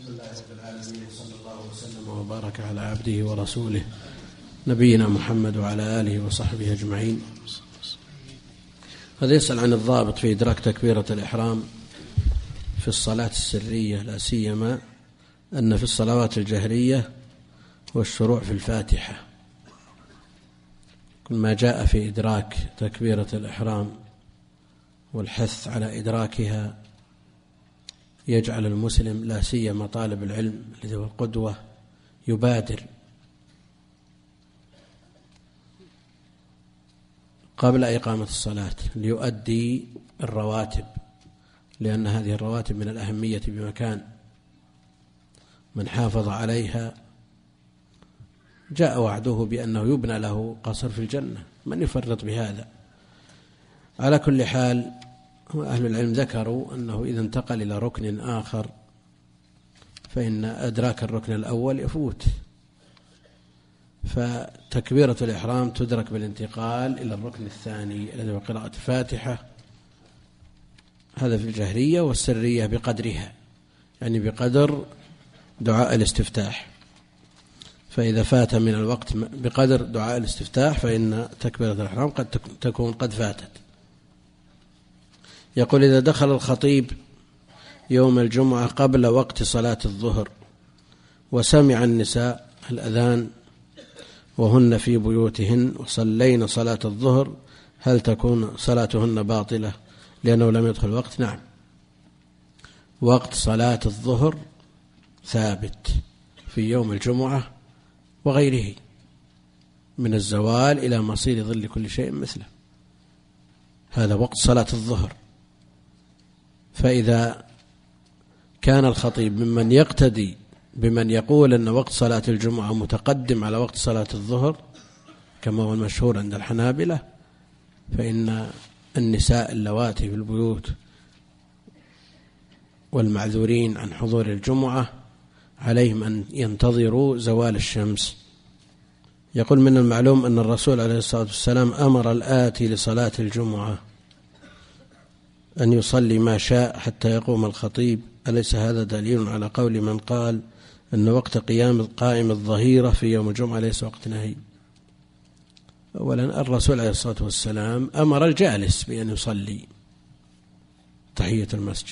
بسم الله رب العالمين صلى الله وسلم وبارك على عبده ورسوله نبينا محمد وعلى آله وصحبه أجمعين. هذا يسأل عن الضابط في إدراك تكبيرة الإحرام في الصلاة السرية، لا سيما أن في الصلوات الجهرية والشروع في الفاتحة كل ما جاء في إدراك تكبيرة الإحرام والحث على إدراكها يجعل المسلم لا سيما طالب العلم الذي هو القدوة يبادر قبل إقامة الصلاة ليؤدي الرواتب، لأن هذه الرواتب من الأهمية بمكان. من حافظ عليها جاء وعده بأنه يبنى له قصر في الجنة، من يفرط بهذا؟ على كل حال أهل العلم ذكروا أنه إذا انتقل إلى ركن آخر فإن أدراك الركن الأول يفوت، فتكبيرة الإحرام تدرك بالانتقال إلى الركن الثاني الذي هو قراءة الفاتحة، هذا في الجهرية، والسرية بقدرها، يعني بقدر دعاء الاستفتاح. فإذا فات من الوقت بقدر دعاء الاستفتاح فإن تكبيرة الإحرام قد تكون قد فاتت. يقول: إذا دخل الخطيب يوم الجمعة قبل وقت صلاة الظهر وسمع النساء الأذان وهن في بيوتهن وصلين صلاة الظهر، هل تكون صلاتهن باطلة لأنه لم يدخل وقت؟ نعم، وقت صلاة الظهر ثابت في يوم الجمعة وغيره من الزوال إلى مصير ظل كل شيء مثله، هذا وقت صلاة الظهر. فإذا كان الخطيب ممن يقتدي بمن يقول أن وقت صلاة الجمعة متقدم على وقت صلاة الظهر كما هو المشهور عند الحنابلة، فإن النساء اللواتي في البيوت والمعذورين عن حضور الجمعة عليهم أن ينتظروا زوال الشمس. يقول: من المعلوم أن الرسول عليه الصلاة والسلام أمر الآتي لصلاة الجمعة أن يصلي ما شاء حتى يقوم الخطيب، أليس هذا دليل على قول من قال أن وقت قائم الظهيرة في يوم الجمعة ليس وقت نهي؟ أولا، الرسول عليه الصلاة والسلام أمر الجالس بأن يصلي تحية المسجد،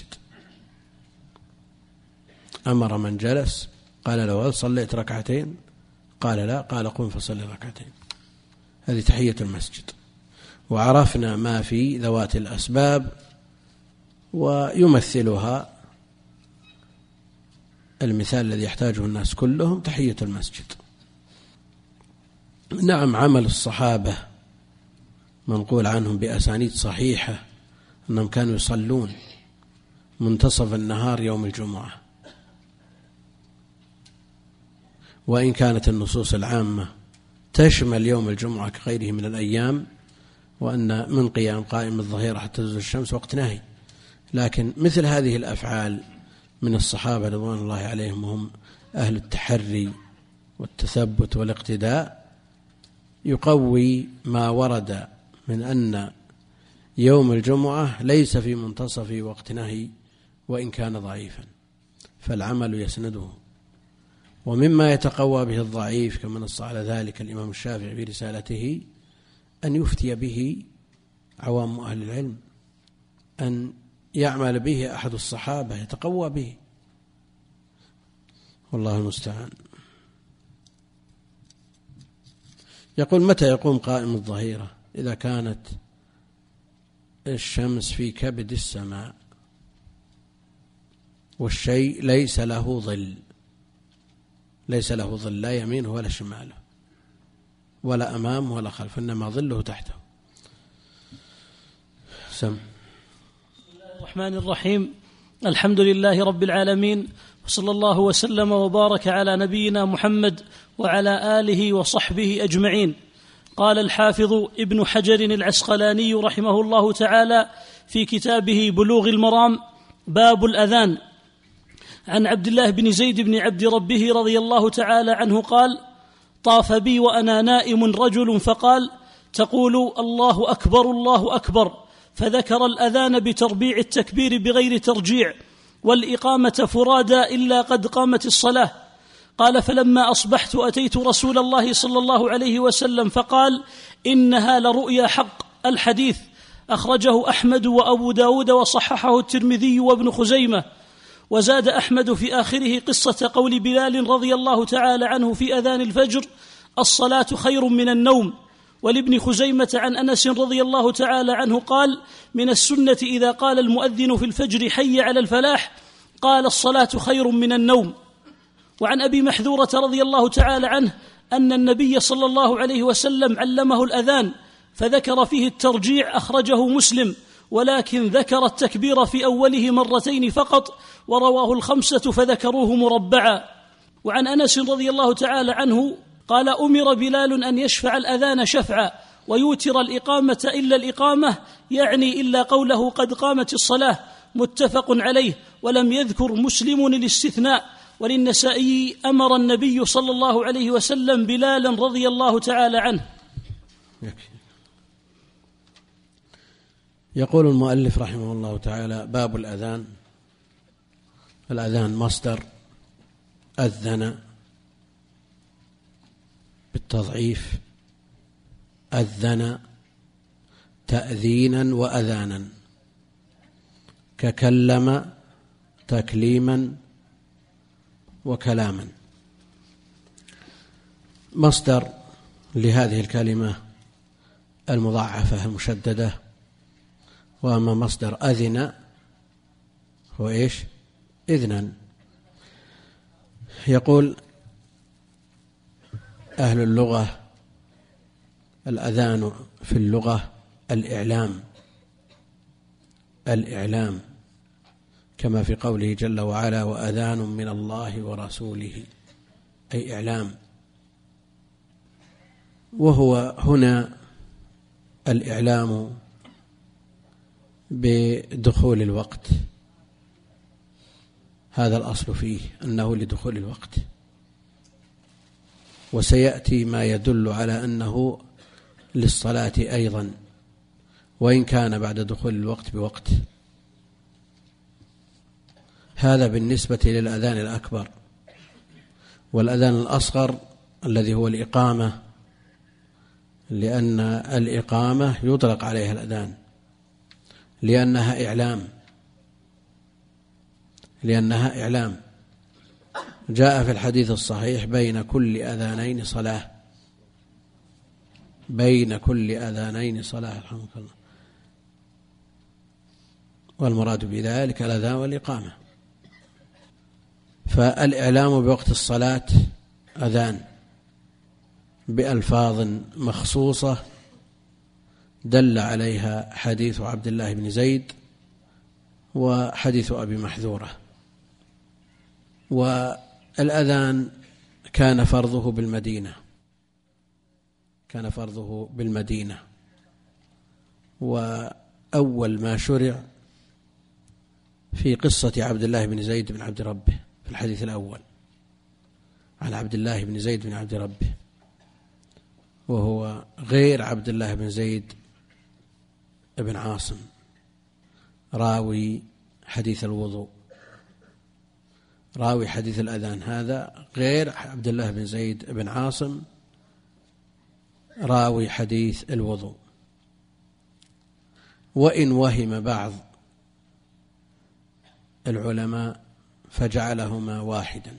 أمر من جلس قال له: هل صليت ركعتين؟ قال: لا. قال: قم فصلي ركعتين. هذه تحية المسجد. وعرفنا ما في ذوات الأسباب ويمثلها المثال الذي يحتاجه الناس كلهم، تحية المسجد. نعم، عمل الصحابة منقول عنهم بأسانيد صحيحة أنهم كانوا يصلون منتصف النهار يوم الجمعة، وإن كانت النصوص العامة تشمل يوم الجمعة كغيره من الأيام، وأن من قيام قائم الظهيرة حتى تزول الشمس وقت نهي، لكن مثل هذه الأفعال من الصحابة رضوان الله عليهم وهم أهل التحري والتثبت والاقتداء يقوي ما ورد من أن يوم الجمعة ليس في منتصف وقت نهي وإن كان ضعيفا، فالعمل يسنده. ومما يتقوى به الضعيف كما نص على ذلك الإمام الشافعي في رسالته أن يفتي به عوام أهل العلم، أن يعمل به أحد الصحابة يتقوى به، والله المستعان. يقول: متى يقوم قائم الظهيرة؟ إذا كانت الشمس في كبد السماء والشيء ليس له ظل، ليس له ظل لا يمينه ولا شماله ولا أمامه ولا خلفه، إنما ظله تحته. سم. الرحمن الرحيم. الحمد لله رب العالمين، وصلى الله وسلم وبارك على نبينا محمد وعلى آله وصحبه أجمعين. قال الحافظ ابن حجر العسقلاني رحمه الله تعالى في كتابه بلوغ المرام: باب الأذان. عن عبد الله بن زيد بن عبد ربه رضي الله تعالى عنه قال: طاف بي وأنا نائم رجل فقال: تقول الله أكبر الله أكبر، فذكر الأذان بتربيع التكبير بغير ترجيع، والإقامة فرادى إلا قد قامت الصلاة. قال: فلما أصبحت أتيت رسول الله صلى الله عليه وسلم فقال: إنها لرؤيا حق. الحديث أخرجه أحمد وأبو داود وصححه الترمذي وابن خزيمة. وزاد أحمد في آخره قصة قول بلال رضي الله تعالى عنه في أذان الفجر: الصلاة خير من النوم. ولابن خزيمة عن أنس رضي الله تعالى عنه قال: من السنة إذا قال المؤذن في الفجر حي على الفلاح قال: الصلاة خير من النوم. وعن أبي محذورة رضي الله تعالى عنه أن النبي صلى الله عليه وسلم علمه الأذان فذكر فيه الترجيع، أخرجه مسلم، ولكن ذكر التكبير في أوله مرتين فقط، ورواه الخمسة فذكروه مربعا. وعن أنس رضي الله تعالى عنه قال: أمر بلال أن يشفع الأذان شفعا ويوتر الإقامة إلا الإقامة، يعني إلا قوله قد قامت الصلاة، متفق عليه. ولم يذكر مسلم الاستثناء. وللنسائي: أمر النبي صلى الله عليه وسلم بلالا رضي الله تعالى عنه. يقول المؤلف رحمه الله تعالى: باب الأذان. الأذان مصدر أذن بالتضعيف، أذن تأذينا وأذانا، ككلم تكليما وكلاما. مصدر لهذه الكلمة المضاعفة المشددة. وأما مصدر أذن هو إيش؟ إذنا. يقول أهل اللغة: الأذان في اللغة الإعلام، كما في قوله جل وعلا: وأذان من الله ورسوله، أي إعلام. وهو هنا الإعلام بدخول الوقت، هذا الأصل فيه أنه لدخول الوقت. وسيأتي ما يدل على أنه للصلاة أيضا، وإن كان بعد دخول الوقت بوقت. هذا بالنسبة للأذان الأكبر. والأذان الأصغر الذي هو الإقامة، لأن الإقامة يطلق عليها الأذان لأنها إعلام. جاء في الحديث الصحيح: بين كل أذانين صلاة، بين كل أذانين صلاة، رحمك الله. والمراد بذلك الأذان والإقامة. فالإعلام بوقت الصلاة أذان بألفاظ مخصوصة دل عليها حديث عبد الله بن زيد وحديث أبي محذورة. والأذان كان فرضه بالمدينة، وأول ما شرع في قصة عبد الله بن زيد بن عبد ربه في الحديث الأول، عن عبد الله بن زيد بن عبد ربه، وهو غير عبد الله بن زيد بن عاصم راوي حديث الوضوء، راوي حديث الأذان، هذا غير عبد الله بن زيد بن عاصم راوي حديث الوضوء. وإن وهم بعض العلماء فجعلهما واحدا.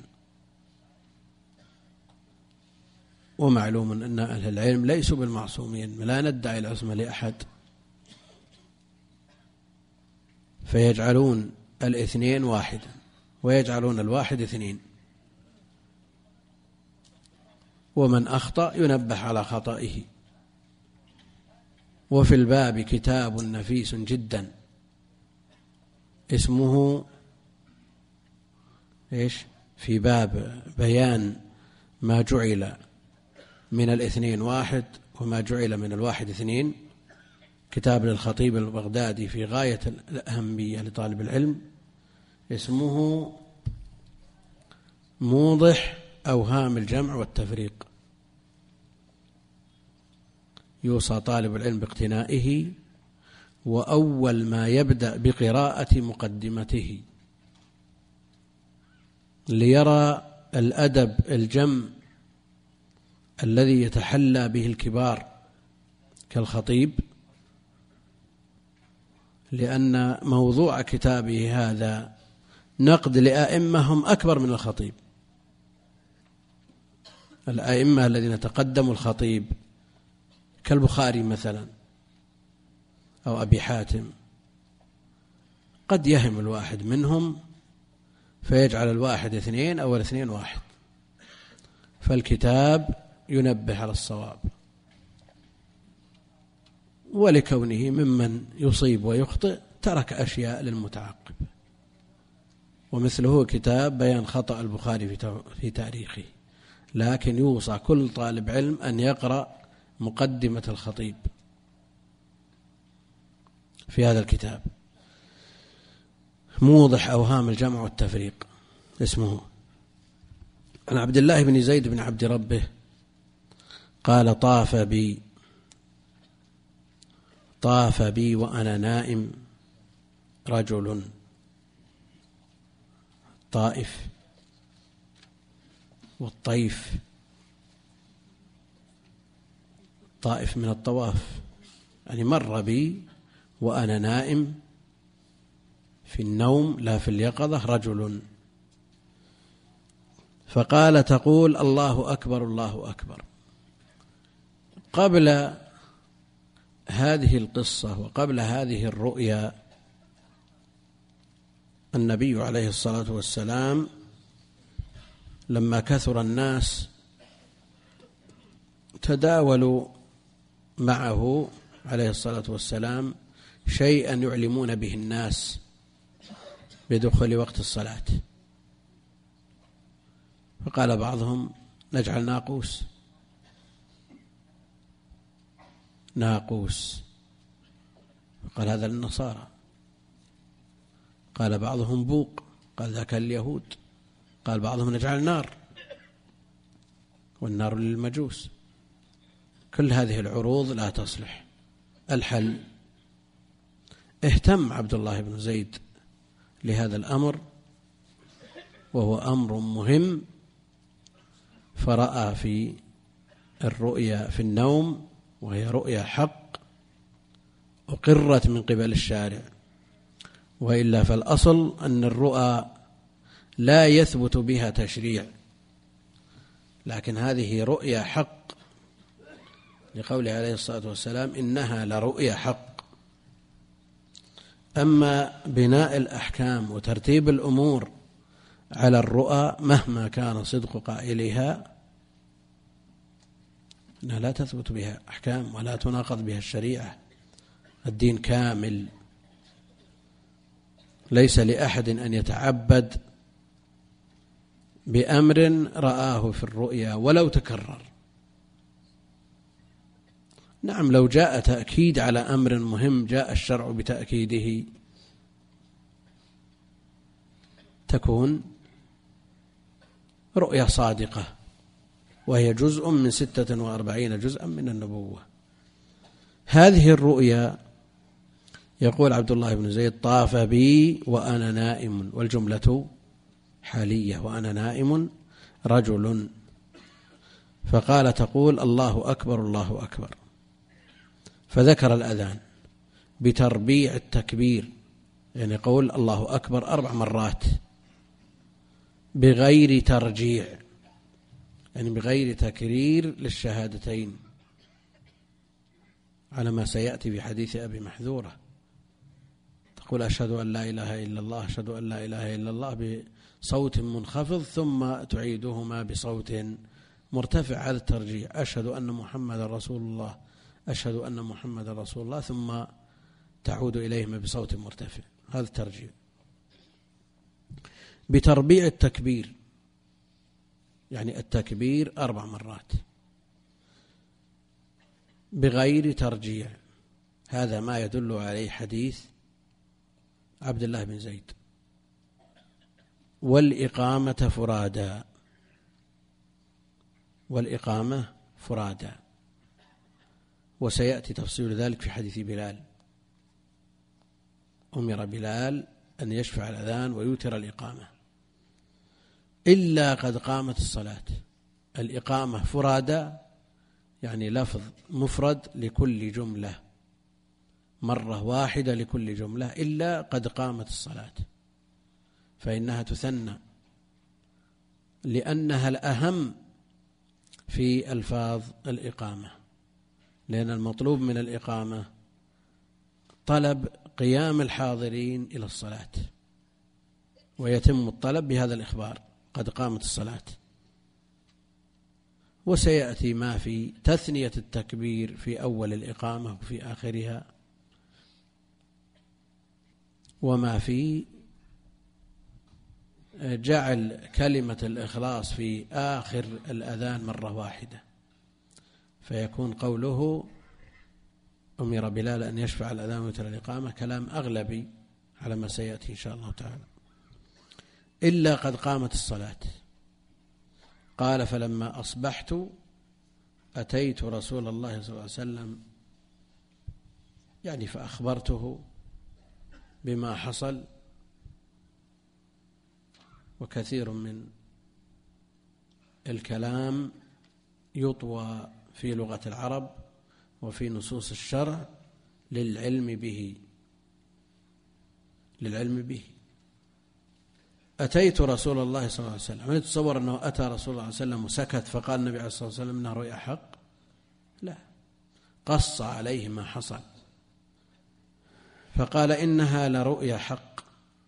ومعلوم أن أهل العلم ليسوا بالمعصومين، لا ندعي العصمة لأحد، فيجعلون الاثنين واحدا ويجعلون الواحد اثنين، ومن أخطأ ينبه على خطئه. وفي الباب كتاب نفيس جدا اسمه إيش؟ في باب بيان ما جعل من الاثنين واحد وما جعل من الواحد اثنين، كتاب للخطيب البغدادي في غاية الأهمية لطالب العلم، اسمه موضح أوهام الجمع والتفريق. يوصى طالب العلم باقتنائه، وأول ما يبدأ بقراءة مقدمته ليرى الأدب الجم الذي يتحلى به الكبار كالخطيب، لأن موضوع كتابه هذا نقد لأئمة هم أكبر من الخطيب. الأئمة الذين تقدموا الخطيب كالبخاري مثلا أو أبي حاتم قد يهم الواحد منهم فيجعل الواحد 2 أو 2 1، فالكتاب ينبه على الصواب، ولكونه ممن يصيب ويخطئ ترك أشياء للمتعقب، ومثله كتاب بيان خطأ البخاري في تاريخه، لكن يوصى كل طالب علم أن يقرأ مقدمة الخطيب في هذا الكتاب، موضح أوهام الجمع والتفريق اسمه. عن عبد الله بن زيد بن عبد ربه قال: طاف بي وأنا نائم رجل. طائف والطيف، طائف من الطواف، يعني مر بي وأنا نائم في النوم لا في اليقظة رجل، فقال: تقول الله أكبر الله أكبر. قبل هذه القصة وقبل هذه الرؤيا النبي عليه الصلاة والسلام لما كثر الناس تداولوا معه عليه الصلاة والسلام شيئا يعلمون به الناس بدخول وقت الصلاة، فقال بعضهم: نجعل ناقوس، قال هذا للنصارى. قال بعضهم: بوق، قال ذاك اليهود. قال بعضهم: نجعل نار، والنار للمجوس. كل هذه العروض لا تصلح. الحل: اهتم عبد الله بن زيد لهذا الأمر، وهو أمر مهم، فرأى في الرؤيا في النوم، وهي رؤيا حق أقرت من قبل الشارع، وإلا فالأصل أن الرؤى لا يثبت بها تشريع، لكن هذه رؤيا حق، لقوله عليه الصلاة والسلام: إنها لرؤيا حق. أما بناء الأحكام وترتيب الأمور على الرؤى مهما كان صدق قائلها أنها لا تثبت بها أحكام ولا تناقض بها الشريعة. الدين كامل، ليس لأحد أن يتعبد بأمر رآه في الرؤيا ولو تكرر. نعم، لو جاء تأكيد على أمر مهم جاء الشرع بتأكيده، تكون رؤيا صادقة، وهي جزء من 46 جزءا من النبوة. هذه الرؤيا يقول عبد الله بن زيد: طاف بي وأنا نائم، والجملة حالية، وأنا نائم رجل، فقال: تقول الله أكبر الله أكبر. فذكر الأذان بتربيع التكبير، يعني قول الله أكبر 4 مرات بغير ترجيع، يعني بغير تكرير للشهادتين، على ما سيأتي في حديث أبي محذورة، تقول: أشهد أن لا إله إلا الله، أشهد أن لا إله إلا الله بصوت منخفض، ثم تعيدهما بصوت مرتفع، هذا الترجيع. أشهد أن محمد رسول الله، أشهد أن محمد رسول الله، ثم تعود إليهما بصوت مرتفع، هذا الترجيع. بتربيع التكبير، يعني التكبير 4 مرات بغير ترجيع، هذا ما يدل عليه حديث عبد الله بن زيد. والإقامة فرادا، وسيأتي تفصيل ذلك في حديث بلال. أمر بلال أن يشفع الأذان ويوتر الإقامة. إلا قد قامت الصلاة. الإقامة فرادى يعني لفظ مفرد لكل جملة، مرة واحدة لكل جملة، إلا قد قامت الصلاة، فإنها تثنى لأنها الأهم في ألفاظ الإقامة، لأن المطلوب من الإقامة طلب قيام الحاضرين إلى الصلاة، ويتم الطلب بهذا الإخبار قد قامت الصلاة. وسيأتي ما في تثنية التكبير في أول الإقامة وفي آخرها، وما في جعل كلمة الإخلاص في آخر الأذان مرة واحدة، فيكون قوله أمر بلال أن يشفع الأذان ويتر الإقامة كلام أغلبي على ما سيأتي إن شاء الله تعالى. إلا قد قامت الصلاة. قال فلما أصبحت أتيت رسول الله صلى الله عليه وسلم، يعني فأخبرته بما حصل. وكثير من الكلام يطوى في لغة العرب وفي نصوص الشرع للعلم به. أتيت رسول الله صلى الله عليه وسلم، هل تتصور أنه أتى رسول الله صلى الله عليه وسلم وسكت فقال النبي عليه الصلاة والسلام إنها رؤيا حق؟ لا، قص عليه ما حصل فقال إنها لرؤيا حق.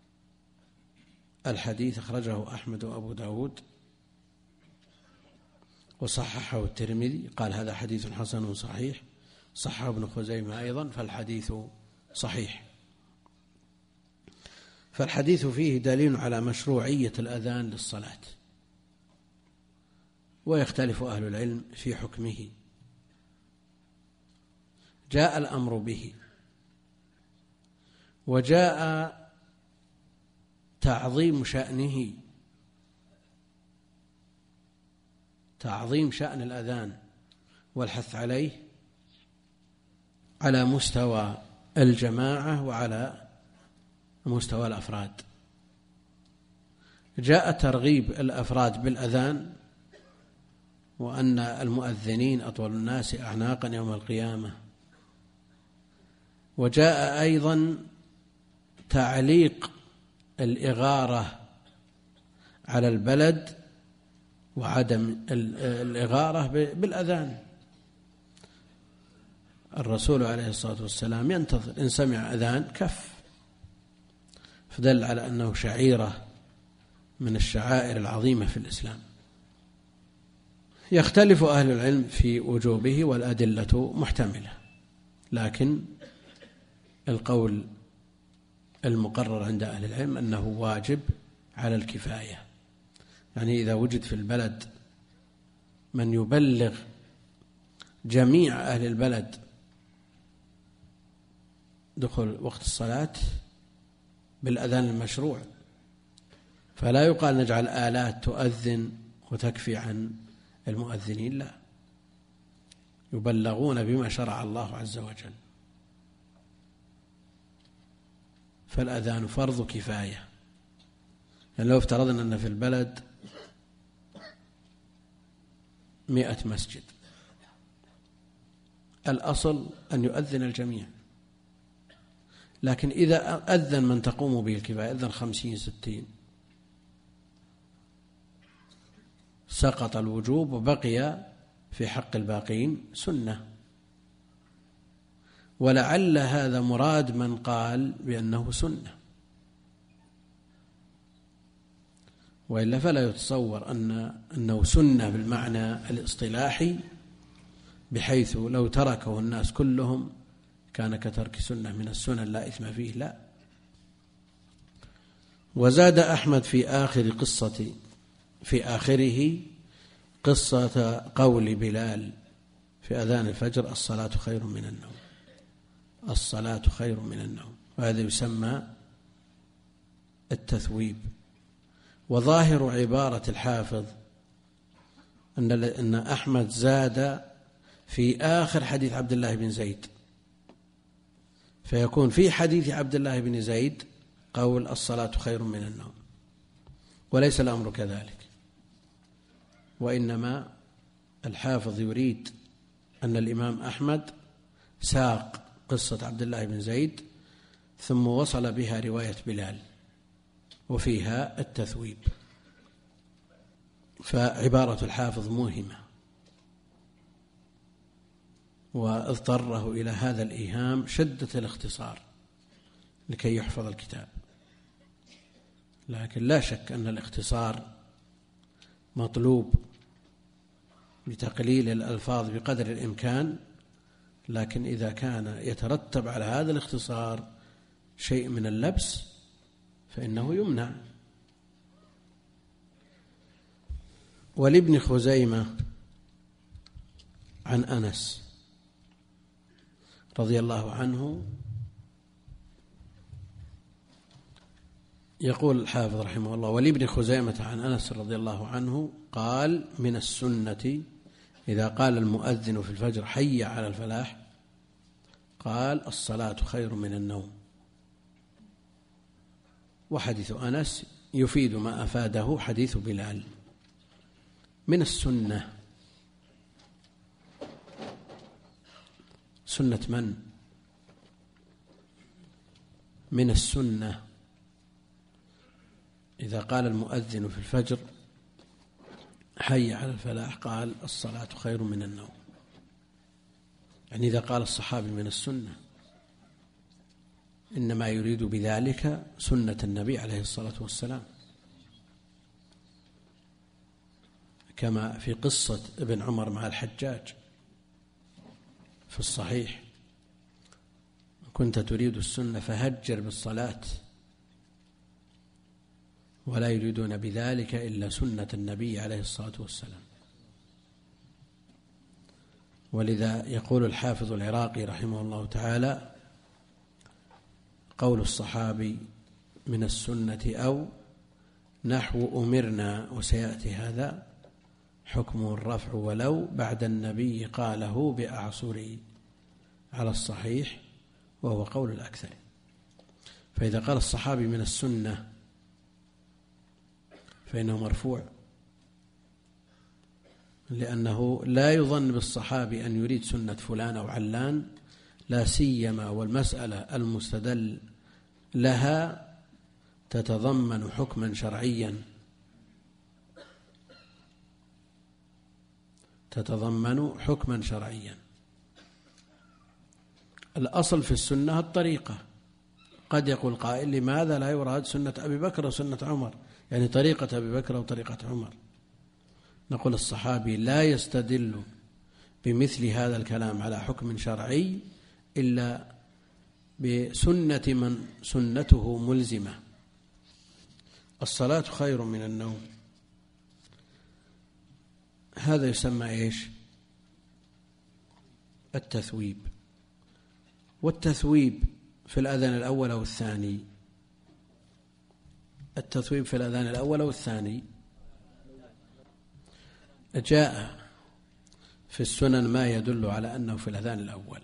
الحديث أخرجه أحمد وأبو داود وصححه الترمذي، قال هذا حديث حسن صحيح، صححه ابن خزيمة أيضا، فالحديث صحيح. فالحديث فيه دليل على مشروعية الأذان للصلاة، ويختلف أهل العلم في حكمه. جاء الأمر به، وجاء تعظيم شأنه، تعظيم شأن الأذان والحث عليه على مستوى الجماعة وعلى مستوى الأفراد. جاء ترغيب الأفراد بالأذان، وأن المؤذنين أطول الناس أعناقا يوم القيامة. وجاء أيضا تعليق الإغارة على البلد وعدم الإغارة بالأذان. الرسول عليه الصلاة والسلام ينتظر، إن سمع أذان كف، فدل على أنه شعيرة من الشعائر العظيمة في الإسلام. يختلف أهل العلم في وجوبه والأدلة محتملة، لكن القول المقرر عند أهل العلم أنه واجب على الكفاية، يعني إذا وجد في البلد من يبلغ جميع أهل البلد دخول وقت الصلاة بالأذان المشروع، فلا يقال نجعل آلات تؤذن وتكفي عن المؤذنين، لا، يبلغون بما شرع الله عز وجل. فالأذان فرض كفاية. يعني لو افترضنا أن في البلد 100 مسجد، الأصل أن يؤذن الجميع، لكن إذا أذن من تقوم به الكفاية، أذن 50-60، سقط الوجوب وبقي في حق الباقين سنة. ولعل هذا مراد من قال بأنه سنة، وإلا فلا يتصور أنه سنة بالمعنى الاصطلاحي، بحيث لو تركه الناس كلهم كان كترك سنة من السنن لا إثم فيه، لا. وزاد أحمد في آخره قصة قول بلال في أذان الفجر: الصلاة خير من النوم، الصلاة خير من النوم، وهذا يسمى التثويب. وظاهر عبارة الحافظ أن أحمد زاد في آخر حديث عبد الله بن زيد، فيكون في حديث عبد الله بن زيد قول الصلاة خير من النوم، وليس الأمر كذلك. وإنما الحافظ يريد أن الإمام أحمد ساق قصة عبد الله بن زيد ثم وصل بها رواية بلال وفيها التثويب، فعبارة الحافظ موهمة واضطره إلى هذا الإيهام شدة الاختصار لكي يحفظ الكتاب. لكن لا شك أن الاختصار مطلوب بتقليل الألفاظ بقدر الإمكان، لكن إذا كان يترتب على هذا الاختصار شيء من اللبس فإنه يمنع. ولابن خزيمة عن أنس رضي الله عنه يقول الحافظ رحمه الله: ولابن خزيمة عن أنس رضي الله عنه قال: من السنة إذا قال المؤذن في الفجر حي على الفلاح قال: الصلاة خير من النوم. وحديث أنس يفيد ما أفاده حديث بلال. من السنة، سنة من؟ من السنة إذا قال المؤذن في الفجر حي على الفلاح قال: الصلاة خير من النوم. يعني إذا قال الصحابي من السنة إنما يريد بذلك سنة النبي عليه الصلاة والسلام، كما في قصة ابن عمر مع الحجاج في الصحيح: كنت تريد السنة فهجر بالصلاة، ولا يريدون بذلك إلا سنة النبي عليه الصلاة والسلام. ولذا يقول الحافظ العراقي رحمه الله تعالى: قول الصحابي من السنة أو نحو أمرنا، وسيأتي هذا حكمه الرفع ولو بعد النبي قاله بأعصره على الصحيح، وهو قول الأكثر. فإذا قال الصحابي من السنة فإنه مرفوع، لأنه لا يظن بالصحابي أن يريد سنة فلان أو علان، لا سيما والمسألة المستدل لها تتضمن حكما شرعيا، تتضمن حكما شرعيا. الأصل في السنة الطريقة. قد يقول قائل: لماذا لا يراد سنة أبي بكر وسنة عمر، يعني طريقة أبي بكر وطريقة عمر؟ نقول: الصحابي لا يستدل بمثل هذا الكلام على حكم شرعي إلا بسنة من سنته ملزمة. الصلاة خير من النوم، هذا يسمى إيش؟ التثويب. والتثويب في الأذان الأول أو الثاني؟ التثويب في الأذان الأول أو الثاني؟ جاء في السنن ما يدل على أنه في الأذان الأول.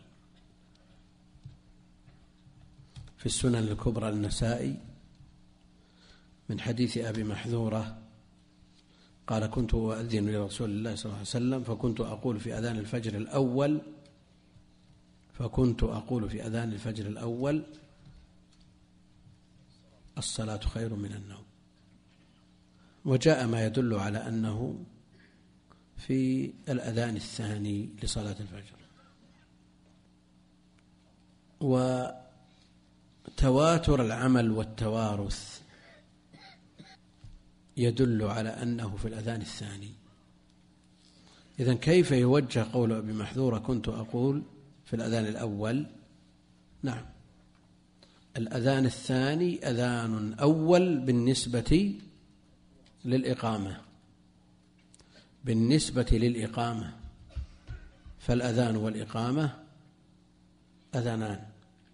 في السنن الكبرى النسائي من حديث أبي محذورة قال: كنت أؤذن لرسول الله صلى الله عليه وسلم فكنت أقول في أذان الفجر الأول الصلاة خير من النوم. وجاء ما يدل على أنه في الأذان الثاني لصلاة الفجر. وتواتر العمل والتوارث يدل على أنه في الأذان الثاني. إذن كيف يوجه قول أبي محذورة كنت أقول في الأذان الأول؟ نعم، الأذان الثاني أذان أول بالنسبة للإقامة، فالأذان والإقامة أذانان،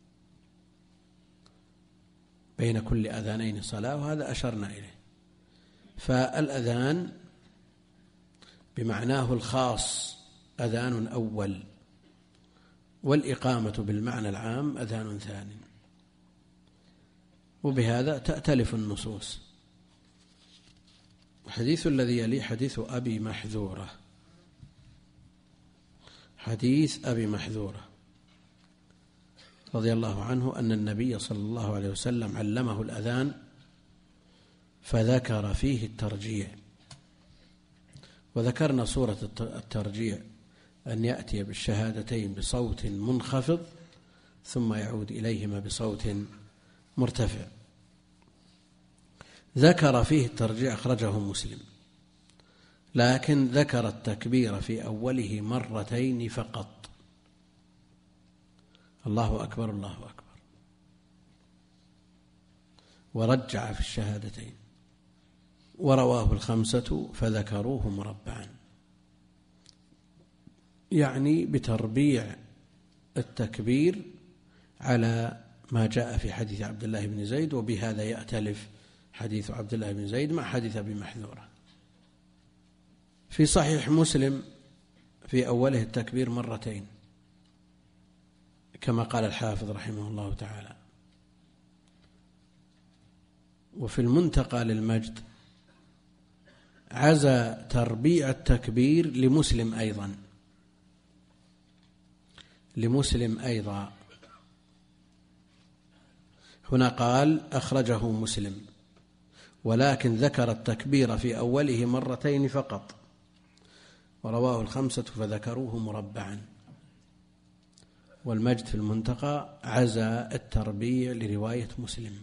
بين كل أذانين صلاة، وهذا أشرنا إليه. فالأذان بمعناه الخاص أذان أول، والإقامة بالمعنى العام أذان ثاني، وبهذا تأتلف النصوص. الحديث الذي يلي حديث أبي محذورة. حديث أبي محذورة رضي الله عنه أن النبي صلى الله عليه وسلم علمه الأذان فذكر فيه الترجيع. وذكرنا صورة الترجيع أن يأتي بالشهادتين بصوت منخفض ثم يعود إليهما بصوت مرتفع. ذكر فيه الترجيع أخرجه مسلم، لكن ذكر التكبير في أوله مرتين فقط، الله أكبر الله أكبر، ورجع في الشهادتين. ورواه الخمسة فذكروه مربعا، يعني بتربيع التكبير على ما جاء في حديث عبد الله بن زيد، وبهذا يأتلف حديث عبد الله بن زيد مع حديث أبي محذورة. في صحيح مسلم في أوله التكبير مرتين كما قال الحافظ رحمه الله تعالى. وفي المنتقى للمجد عزى تربيع التكبير لمسلم أيضا. هنا قال أخرجه مسلم، ولكن ذكر التكبير في أوله مرتين فقط، ورواه الخمسة فذكروه مربعا. والمجد في المنتقى عزى التربيع لرواية مسلم.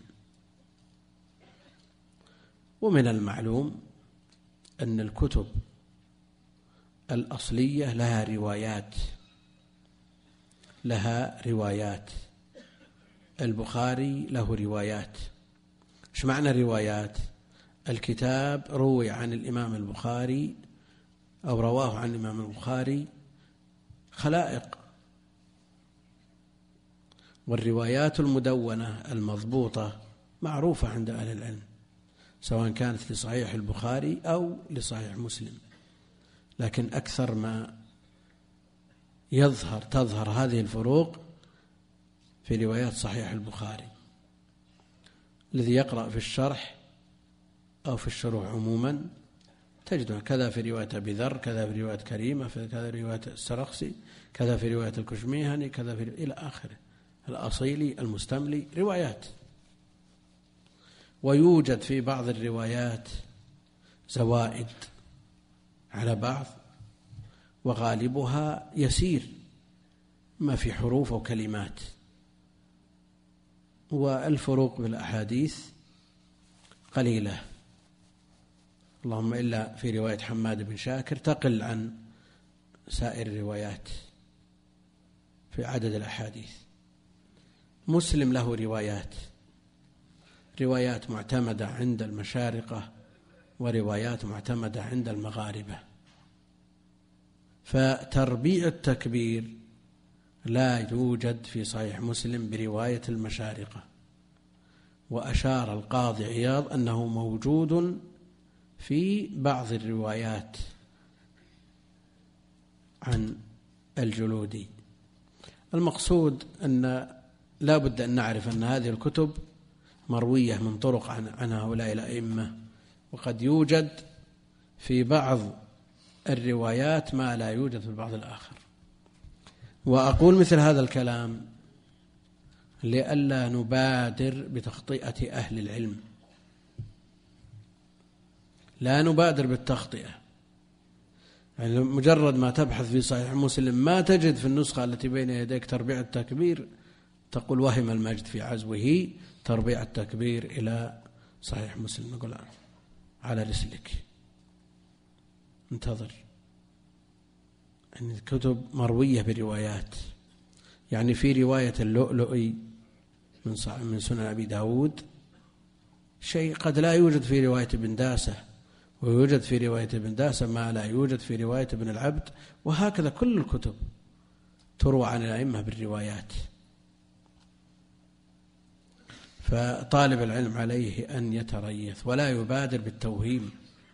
ومن المعلوم أن الكتب الأصلية لها روايات. البخاري له روايات. ايش معنى روايات؟ الكتاب روي عن الإمام البخاري أو رواه عن الإمام البخاري خلائق. والروايات المدونة المضبوطة معروفة عند أهل العلم، سواء كانت لصحيح البخاري أو لصحيح مسلم. لكن أكثر ما تظهر هذه الفروق في روايات صحيح البخاري. الذي يقرأ في الشرح أو في الشروح عموما تجدها، كذا في رواية أبي ذر، كذا في رواية كريمة، كذا في رواية السرخسي، كذا في رواية الكشميهني، كذا في إلى آخره، الأصيلي، المستملي، روايات. ويوجد في بعض الروايات زوائد على بعض، وغالبها يسير ما في حروف أو كلمات. والفروق بالأحاديث قليلة، اللهم إلا في رواية حماد بن شاكر تقل عن سائر الروايات في عدد الأحاديث. مسلم له روايات معتمدة عند المشارقة وروايات معتمدة عند المغاربة. فتربيع التكبير لا يوجد في صحيح مسلم برواية المشارقة. وأشار القاضي عياض أنه موجود في بعض الروايات عن الجلودي. المقصود أن لا بد أن نعرف أن هذه الكتب مروية من طرق عن هؤلاء الأئمة، وقد يوجد في بعض الروايات ما لا يوجد في البعض الآخر. وأقول مثل هذا الكلام لئلا نبادر بتخطئة أهل العلم، لا نبادر بالتخطئة. يعني مجرد ما تبحث في صحيح مسلم ما تجد في النسخة التي بين يديك تربيع التكبير تقول وهم المجد في عزوه تربيع التكبير إلى صحيح مسلم. نقول على رسلك، انتظر. يعني الكتب مروية بروايات. يعني في رواية اللؤلؤي من سنن أبي داود شيء قد لا يوجد في رواية ابن داسة، ويوجد في رواية ابن داسة ما لا يوجد في رواية ابن العبد، وهكذا كل الكتب تروى عن الأئمة بالروايات. فطالب العلم عليه أن يتريث ولا يبادر بالتوهيم،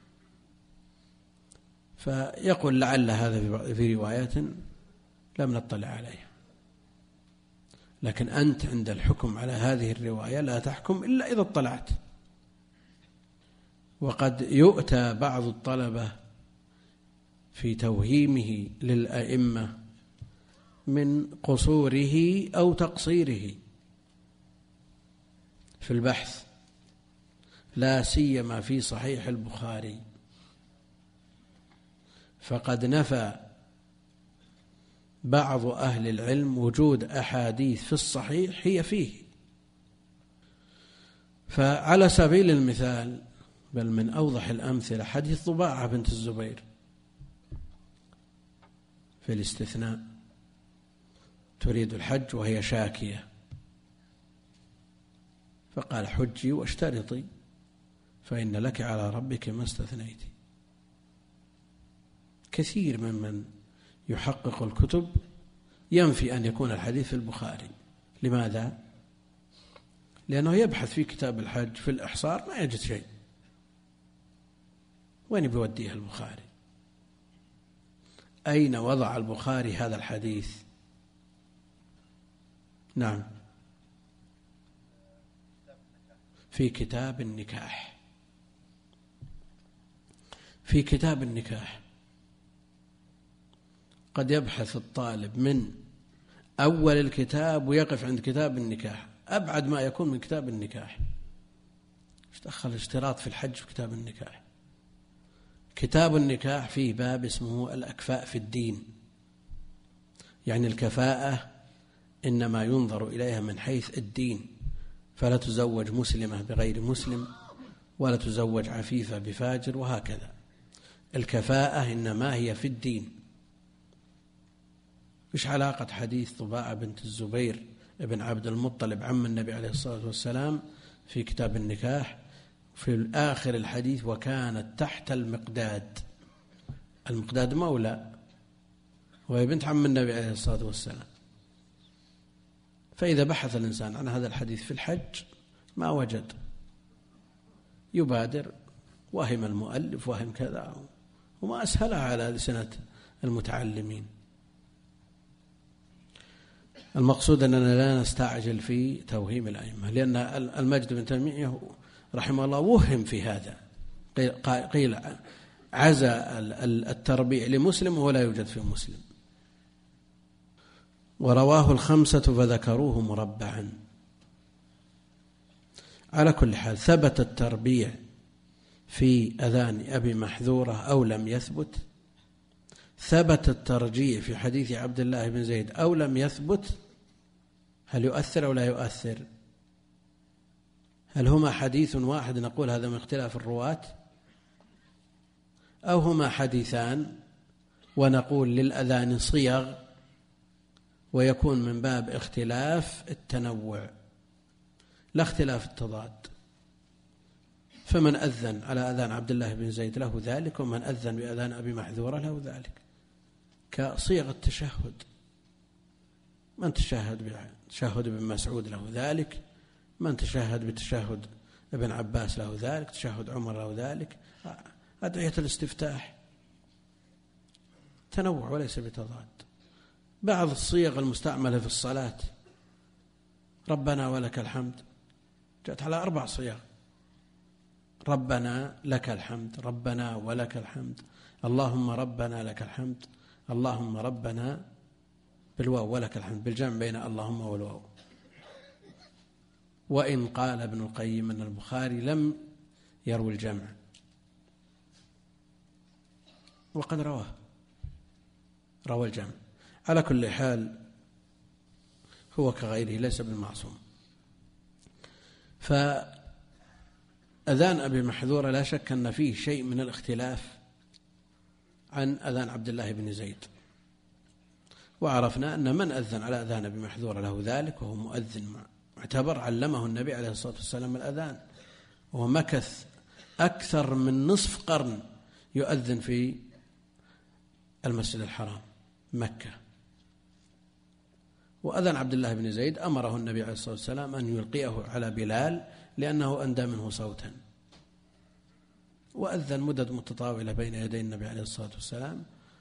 فيقول لعل هذا في روايات لم نطلع عليها. لكن أنت عند الحكم على هذه الرواية لا تحكم إلا إذا اطلعت. وقد يؤتى بعض الطلبة في توهيمه للأئمة من قصوره أو تقصيره في البحث، لا سيما في صحيح البخاري، فقد نفى بعض أهل العلم وجود أحاديث في الصحيح هي فيه. فعلى سبيل المثال، بل من أوضح الأمثلة، حديث ضباعة بنت الزبير في الاستثناء: تريد الحج وهي شاكية، فقال: حجي واشترطي فإن لك على ربك ما استثنيت. كثير ممن يحقق الكتب ينفي أن يكون الحديث في البخاري. لماذا؟ لأنه يبحث في كتاب الحج في الإحصار ما يجد شيء. وين بيوديه البخاري؟ أين وضع البخاري هذا الحديث؟ نعم، في كتاب النكاح. في كتاب النكاح قد يبحث الطالب من أول الكتاب ويقف عند كتاب النكاح، أبعد ما يكون من كتاب النكاح. ايش دخل اشتراط في الحج في كتاب النكاح؟ كتاب النكاح فيه باب اسمه الأكفاء في الدين، يعني الكفاءة إنما ينظر إليها من حيث الدين، فلا تزوج مسلمة بغير مسلم، ولا تزوج عفيفة بفاجر، وهكذا. الكفاءة إنما هي في الدين. إيش علاقة حديث ضباعة بنت الزبير ابن عبد المطلب عم النبي عليه الصلاة والسلام في كتاب النكاح في آخر الحديث: وكانت تحت المقداد. المقداد مولى، وهي بنت عم النبي عليه الصلاة والسلام. فإذا بحث الإنسان عن هذا الحديث في الحج ما وجد، يبادر وهم المؤلف وهم كذا، وما أسهلها على لسنة المتعلمين. المقصود أننا لا نستعجل في توهيم الأئمة، لأن المجد بن تيمية رحمه الله وهم في هذا. قيل عزى التربيع لمسلم ولا يوجد في مسلم. ورواه الخمسة فذكروه مربعا. على كل حال، ثبت التربيع في أذان أبي محذورة أو لم يثبت، ثبت الترجيع في حديث عبد الله بن زيد أو لم يثبت، هل يؤثر أو لا يؤثر؟ هل هما حديث واحد نقول هذا من اختلاف الرواة، أو هما حديثان ونقول للأذان صيغ ويكون من باب اختلاف التنوع لا اختلاف التضاد؟ فمن أذن على أذان عبد الله بن زيد له ذلك، ومن أذن بأذان أبي محذورة له ذلك، كصيغ التشهد. من تشهد بتشهد ابن مسعود له ذلك، من تشهد بتشهد ابن عباس له ذلك، تشهد عمر له ذلك. أدعية الاستفتاح تنوع وليس بتضاد. بعض الصيغ المستعملة في الصلاة: ربنا ولك الحمد، جاءت على 4 صيغ: ربنا لك الحمد، ربنا ولك الحمد، اللهم ربنا لك الحمد، اللهم ربنا بالواو ولك الحمد، بالجمع بين اللهم والواو. وإن قال ابن القيم أن البخاري لم يروي الجمع، وقد روى الجمع. على كل حال هو كغيره ليس بالمعصوم. فأذان أبي محذورة لا شك أن فيه شيء من الاختلاف عن أذان عبد الله بن زيد، وعرفنا أن من أذن على أذان أبي محذورة له ذلك، وهو مؤذن معتبر علمه النبي عليه الصلاة والسلام الأذان، وهو مكث أكثر من نصف قرن يؤذن في المسجد الحرام مكة. وأذن عبد الله بن زيد أمره النبي عليه الصلاة والسلام أن يلقيه على بلال لأنه أندى منه صوتا، وأذن مدد متطاولة بين يدي النبي عليه الصلاة والسلام.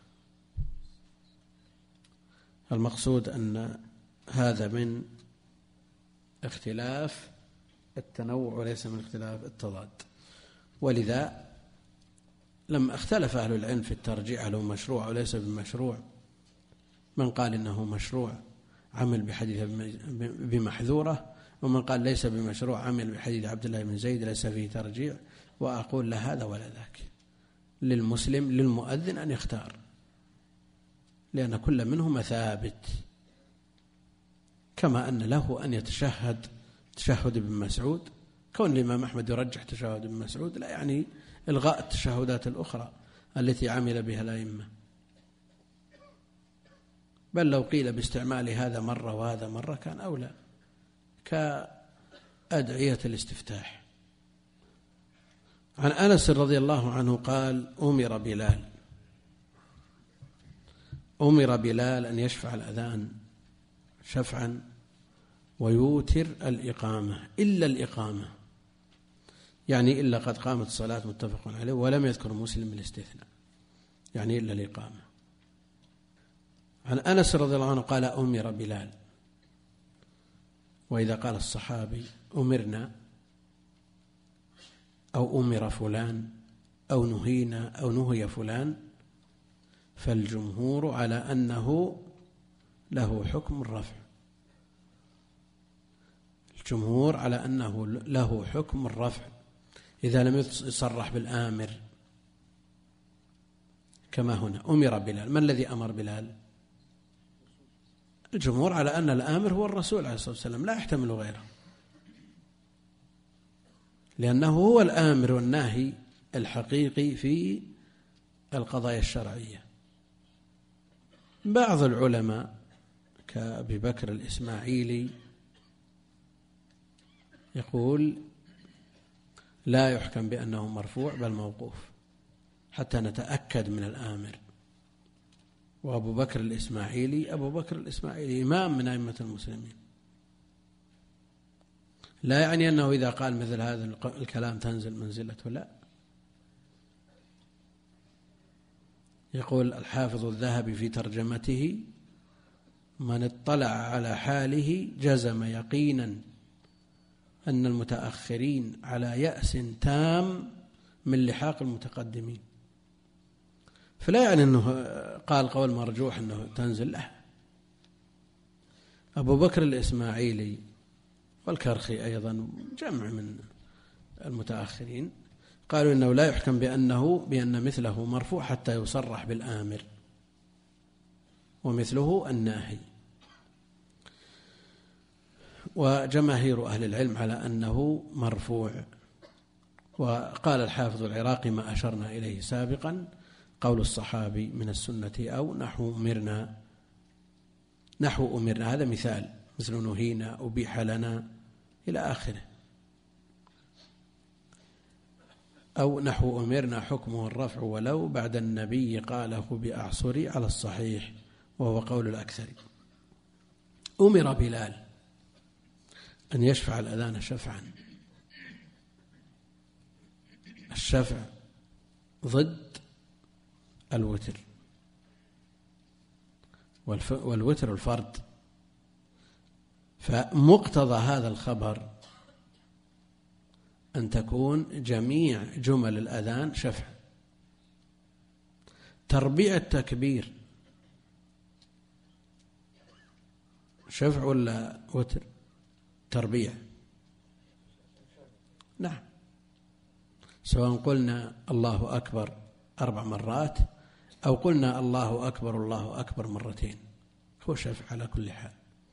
المقصود أن هذا من اختلاف التنوع وليس من اختلاف التضاد. ولذا لما اختلف أهل العلم في الترجيع هل هو مشروع أو ليس بمشروع، من قال إنه مشروع عمل بحديث بمحذورة، ومن قال ليس بمشروع عمل بحديث عبد الله بن زيد ليس فيه ترجيع. وأقول لا هذا ولا ذاك، للمسلم للمؤذن أن يختار، لأن كل منهما ثابت، كما أن له أن يتشهد تشهد ابن مسعود. كون الإمام أحمد يرجح تشهد ابن مسعود لا يعني إلغاء التشهدات الأخرى التي عمل بها الأئمة، بل لو قيل باستعمال هذا مرة وهذا مرة كان أولى، كأدعية الاستفتاح. عن أنس رضي الله عنه قال أمر بلال أن يشفع الأذان شفعا ويوتر الإقامة إلا الإقامة، يعني إلا قد قامت الصلاة متفق عليه، ولم يذكر مسلم الاستثناء، يعني إلا الإقامة. عن أنس رضي الله عنه قال أمر بلال. وإذا قال الصحابي أمرنا أو أمر فلان أو نهينا أو نهي فلان فالجمهور على أنه له حكم الرفع، الجمهور على أنه له حكم الرفع إذا لم يصرح بالآمر، كما هنا أمر بلال. ما الذي أمر بلال؟ الجمهور على أن الآمر هو الرسول عليه الصلاة والسلام، لا يحتمل غيره، لأنه هو الآمر والناهي الحقيقي في القضايا الشرعية. بعض العلماء كأبي بكر الإسماعيلي يقول لا يحكم بأنه مرفوع بل موقوف حتى نتأكد من الآمر. وأبو بكر الإسماعيلي إمام من أئمة المسلمين، لا يعني أنه إذا قال مثل هذا الكلام تنزل منزلته، لا. يقول الحافظ الذهبي في ترجمته من اطلع على حاله جزم يقينا أن المتأخرين على يأس تام من لحاق المتقدمين. فلا يعني أنه قال قول مرجوح أنه تنزل له. أبو بكر الإسماعيلي والكرخي أيضا جمع من المتأخرين قالوا إنه لا يحكم بأن مثله مرفوع حتى يصرح بالآمر، ومثله الناهي. وجماهير أهل العلم على أنه مرفوع. وقال الحافظ العراقي ما أشرنا إليه سابقا قول الصحابي من السنة أو نحو أمرنا، هذا مثال، مثل نهينا أبيح لنا إلى آخره. أو نحو أمرنا حكمه الرفع ولو بعد النبي قاله بأعصري على الصحيح وهو قول الأكثر. أمر بلال أن يشفع الأذان شفعا. الشفع ضد الوتر، والوتر الفرد، فمقتضى هذا الخبر أن تكون جميع جمل الأذان شفع. تربيع التكبير شفع ولا وتر؟ تربيع، نعم، سواء قلنا الله أكبر 4 مرات أو قلنا الله أكبر مرتين، هو شفع على كل حال.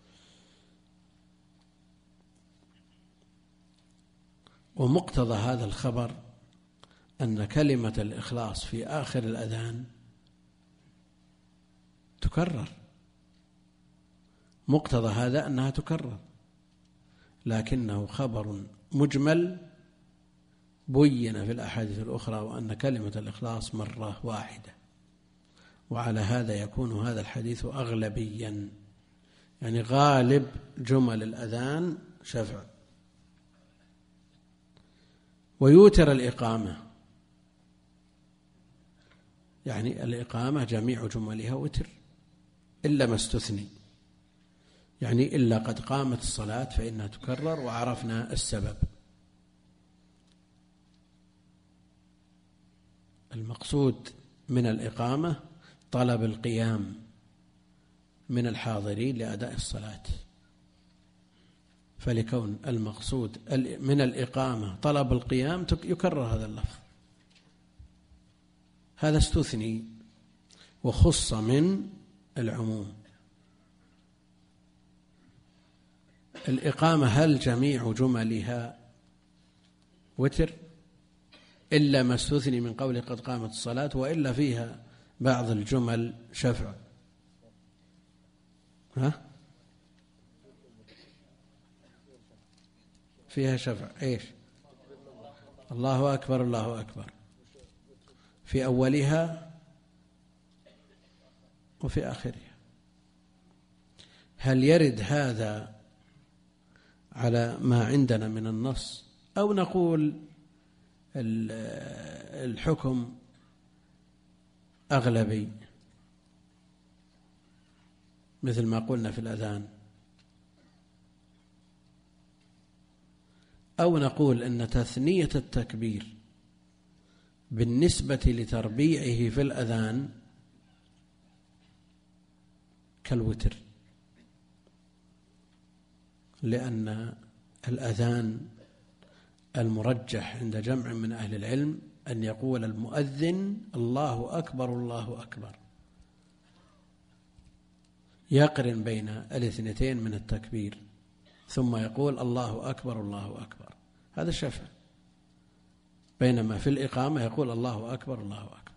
ومقتضى هذا الخبر أن كلمة الإخلاص في آخر الأذان تكرر، مقتضى هذا أنها تكرر، لكنه خبر مجمل بين في الأحاديث الأخرى وأن كلمة الإخلاص مرة واحدة، وعلى هذا يكون هذا الحديث أغلبيا، يعني غالب جمل الأذان شفع. ويوتر الإقامة، يعني الإقامة جميع جملها وتر إلا ما استثني، يعني إلا قد قامت الصلاة فإنها تكرر وعرفنا السبب. المقصود من الإقامة طلب القيام من الحاضرين لأداء الصلاة، فلكون المقصود من الإقامة طلب القيام يكرر هذا اللفظ. هذا استثني وخص من العموم. الإقامة هل جميع جملها وتر إلا ما استثني من قوله قد قامت الصلاة، وإلا فيها بعض الجمل شفع؟ فيها شفع. إيش؟ الله أكبر الله أكبر في أولها وفي آخرها. هل يرد هذا على ما عندنا من النص، أو نقول الحكم أغلبي مثل ما قلنا في الأذان، أو نقول أن تثنية التكبير بالنسبة لتربيعه في الأذان كالوتر، لأن الأذان المرجح عند جمع من أهل العلم أن يقول المؤذن الله أكبر الله أكبر، يقرن بين الاثنتين من التكبير ثم يقول الله أكبر الله أكبر، هذا الشفع. بينما في الإقامة يقول الله أكبر الله أكبر،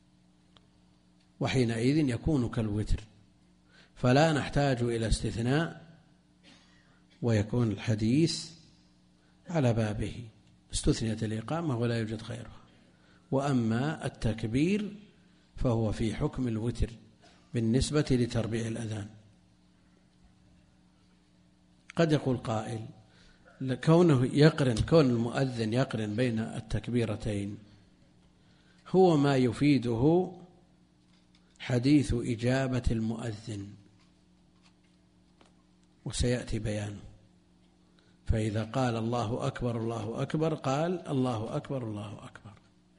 وحينئذ يكون كالوتر، فلا نحتاج إلى استثناء، ويكون الحديث على بابه، استثنيت الإقامة ولا يوجد غيرها. وأما التكبير فهو في حكم الوتر بالنسبة لتربيع الأذان. قد يقول قائل كون المؤذن يقرن بين التكبيرتين هو ما يفيده حديث إجابة المؤذن، وسيأتي بيانه. فإذا قال الله أكبر الله أكبر قال الله أكبر الله أكبر،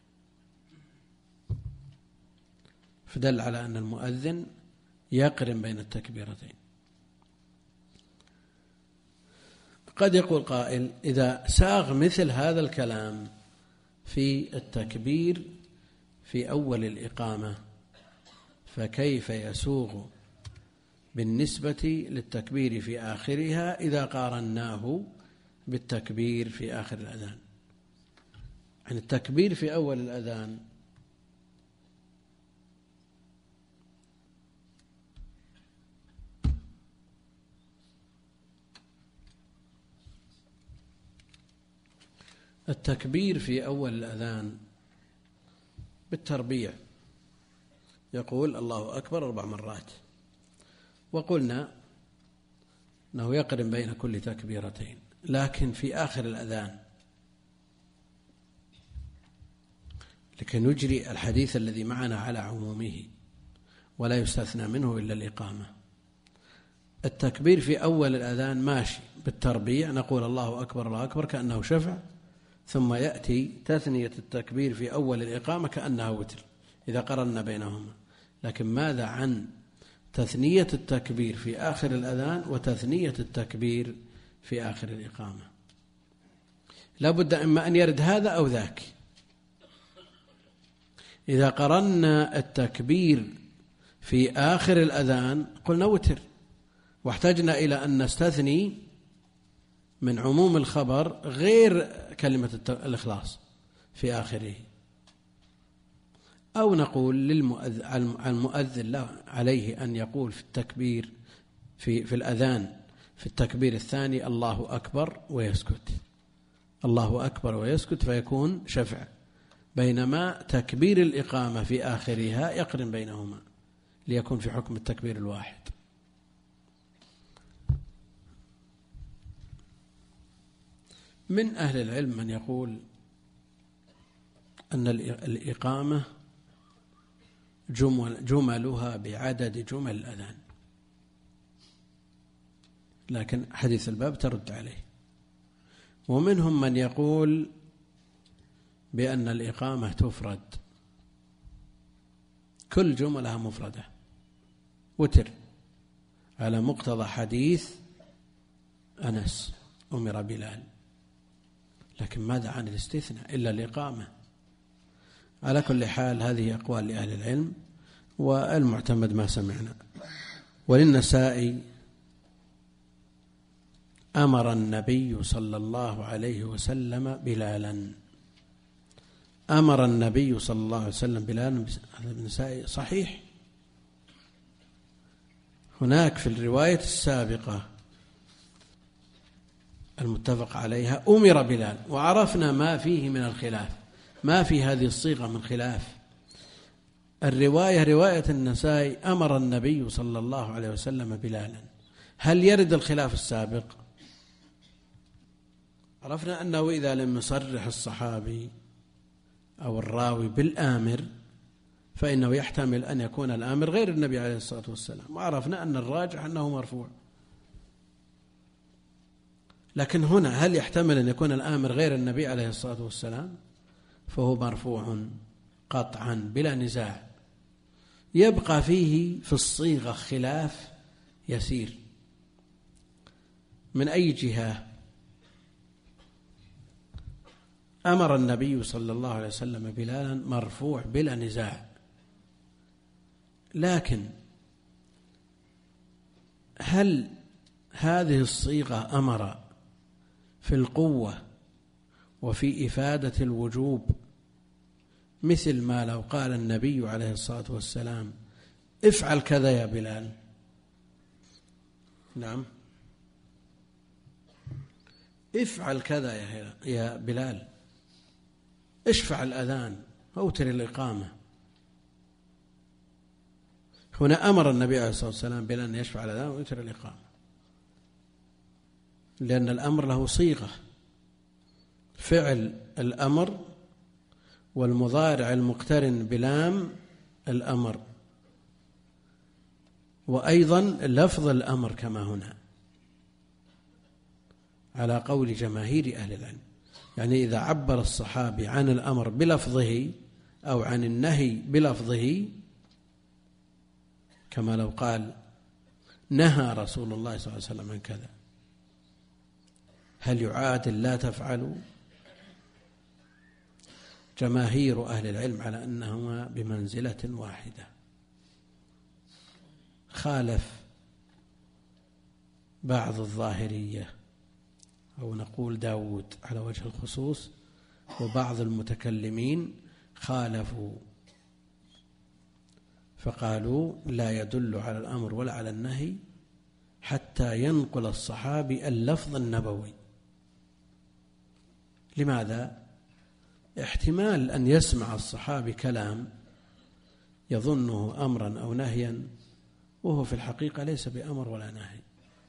فدل على أن المؤذن يقرن بين التكبيرتين. قد يقول قائل إذا ساغ مثل هذا الكلام في التكبير في أول الإقامة فكيف يسوغ بالنسبة للتكبير في آخرها إذا قارناه بالتكبير في آخر الأذان؟ يعني التكبير في أول الأذان بالتربيع يقول الله أكبر 4 مرات، وقلنا أنه يقرن بين كل تكبيرتين. لكن في آخر الأذان لكي نجري الحديث الذي معنا على عمومه ولا يستثنى منه إلا الإقامة، التكبير في أول الأذان ماشي بالتربيع، نقول الله أكبر الله أكبر كأنه شفع، ثم يأتي تثنية التكبير في أول الإقامة كأنها وتر إذا قرنا بينهما. لكن ماذا عن تثنية التكبير في آخر الأذان وتثنية التكبير في آخر الإقامة؟ لا بد إما أن يرد هذا أو ذاك. إذا قرنا التكبير في آخر الأذان قلنا وتر، واحتجنا إلى أن نستثني من عموم الخبر غير كلمة الإخلاص في آخره، أو نقول المؤذن عليه أن يقول في التكبير في الأذان في التكبير الثاني الله أكبر ويسكت، الله أكبر ويسكت، فيكون شفع، بينما تكبير الإقامة في آخرها يقرن بينهما ليكون في حكم التكبير الواحد. من أهل العلم من يقول أن الإقامة جملها بعدد جمل الأذان، لكن حديث الباب ترد عليه. ومنهم من يقول بأن الإقامة تفرد كل جملها مفردة وتر على مقتضى حديث أنس أمر بلال. لكن ماذا عن الاستثناء إلا الإقامة؟ على كل حال هذه أقوال لأهل العلم، والمعتمد ما سمعنا. وللنسائي أمر النبي صلى الله عليه وسلم بلالا. أمر النبي صلى الله عليه وسلم بلالا. هذا النسائي صحيح. هناك في الرواية السابقة المتفق عليها أمر بلال، وعرفنا ما فيه من الخلاف، ما في هذه الصيغة من خلاف. الرواية رواية النسائي أمر النبي صلى الله عليه وسلم بلالا. هل يرد الخلاف السابق؟ عرفنا أنه إذا لم يصرح الصحابي أو الراوي بالآمر فإنه يحتمل أن يكون الآمر غير النبي عليه الصلاة والسلام، وعرفنا أن الراجح أنه مرفوع. لكن هنا هل يحتمل أن يكون الآمر غير النبي عليه الصلاة والسلام؟ فهو مرفوع قطعا بلا نزاع. يبقى فيه في الصيغة خلاف يسير. من أي جهة؟ أمر النبي صلى الله عليه وسلم بلالا مرفوع بلا نزاع، لكن هل هذه الصيغة أمر في القوة وفي إفادة الوجوب، مثل ما لو قال النبي عليه الصلاة والسلام افعل كذا يا بلال؟ نعم، افعل كذا يا بلال، اشفع الأذان، أوتر الإقامة. هنا أمر النبي عليه الصلاة والسلام بلال أن يشفع الأذان ويوتر الإقامة، لأن الأمر له صيغة، فعل الأمر والمضارع المقترن بلام الأمر، وأيضا لفظ الأمر كما هنا على قول جماهير أهل العلم. يعني إذا عبر الصحابي عن الأمر بلفظه أو عن النهي بلفظه، كما لو قال نهى رسول الله صلى الله عليه وسلم عن كذا، هل يعادل لا تفعلوا؟ جماهير أهل العلم على أنهما بمنزلة واحدة. خالف بعض الظاهرية أو نقول داود على وجه الخصوص، وبعض المتكلمين خالفوا فقالوا لا يدل على الأمر ولا على النهي حتى ينقل الصحابي اللفظ النبوي. لماذا؟ احتمال أن يسمع الصحابي كلام يظنه أمرا أو نهيا وهو في الحقيقة ليس بأمر ولا نهي.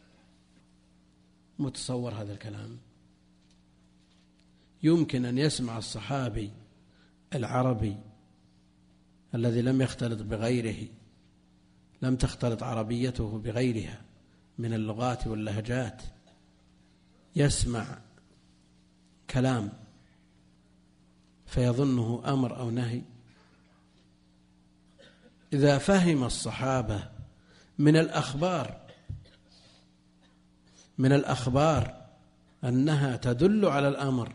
متصور هذا الكلام؟ يمكن أن يسمع الصحابي العربي الذي لم يختلط بغيره، لم تختلط عربيته بغيرها من اللغات واللهجات، يسمع كلام فيظنه أمر أو نهي. إذا فهم الصحابة من الأخبار أنها تدل على الأمر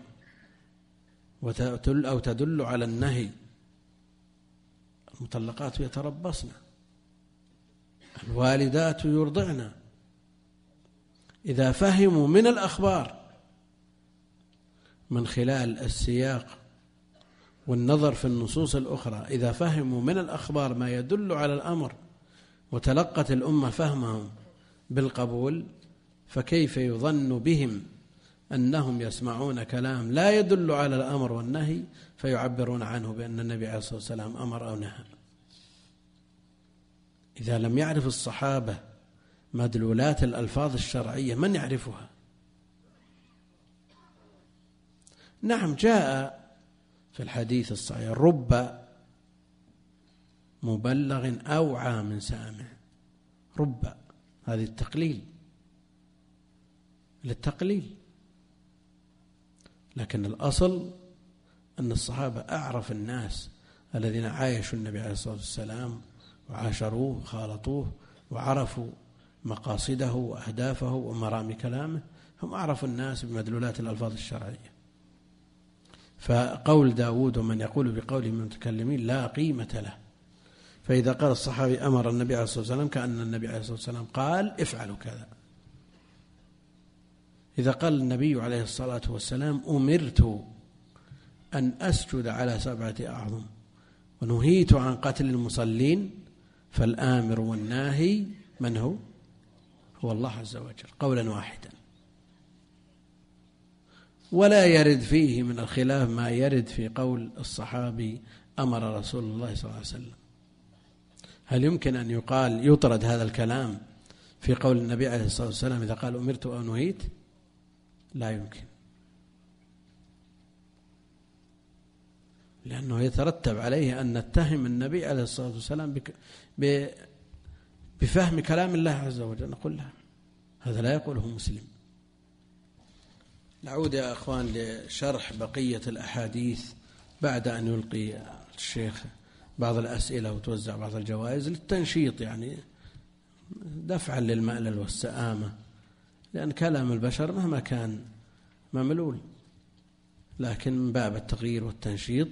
أو تدل على النهي، المطلقات يتربصن، الوالدات يرضعن. إذا فهموا من الأخبار من خلال السياق والنظر في النصوص الأخرى، إذا فهموا من الأخبار ما يدل على الأمر وتلقت الأمة فهمهم بالقبول، فكيف يظن بهم أنهم يسمعون كلام لا يدل على الأمر والنهي فيعبرون عنه بأن النبي عليه الصلاة والسلام أمر أو نهى؟ إذا لم يعرف الصحابة مدلولات الألفاظ الشرعية من يعرفها؟ نعم، جاء في الحديث الصحيح رب مبلغ أوعى من سامع. رب هذه التقليل للتقليل، لكن الأصل أن الصحابة أعرف الناس الذين عايشوا النبي عليه الصلاة والسلام وعاشروه وخالطوه وعرفوا مقاصده وأهدافه ومرامي كلامه، هم أعرف الناس بمدلولات الألفاظ الشرعية. فقول داود ومن يقول بقوله من المتكلمين لا قيمة له. فإذا قال الصحابي أمر النبي عليه الصلاة والسلام كأن النبي عليه الصلاة والسلام قال افعلوا كذا. إذا قال النبي عليه الصلاة والسلام أمرت أن أسجد على 7 أعظم ونهيت عن قتل المصلين، فالآمر والناهي من هو؟ هو الله عز وجل قولا واحدا، ولا يرد فيه من الخلاف ما يرد في قول الصحابي أمر رسول الله صلى الله عليه وسلم. هل يمكن أن يقال يطرد هذا الكلام في قول النبي عليه الصلاة والسلام إذا قال أمرت أو نهيت؟ لا يمكن، لأنه يترتب عليه أن نتهم النبي عليه الصلاة والسلام بفهم كلام الله عز وجل. نقول لا، هذا لا يقوله مسلم. نعود يا أخوان لشرح بقية الأحاديث بعد أن يلقي الشيخ بعض الأسئلة وتوزع بعض الجوائز للتنشيط، يعني دفعا للملل والسآمة، لأن كلام البشر مهما كان مملول، لكن من باب التغيير والتنشيط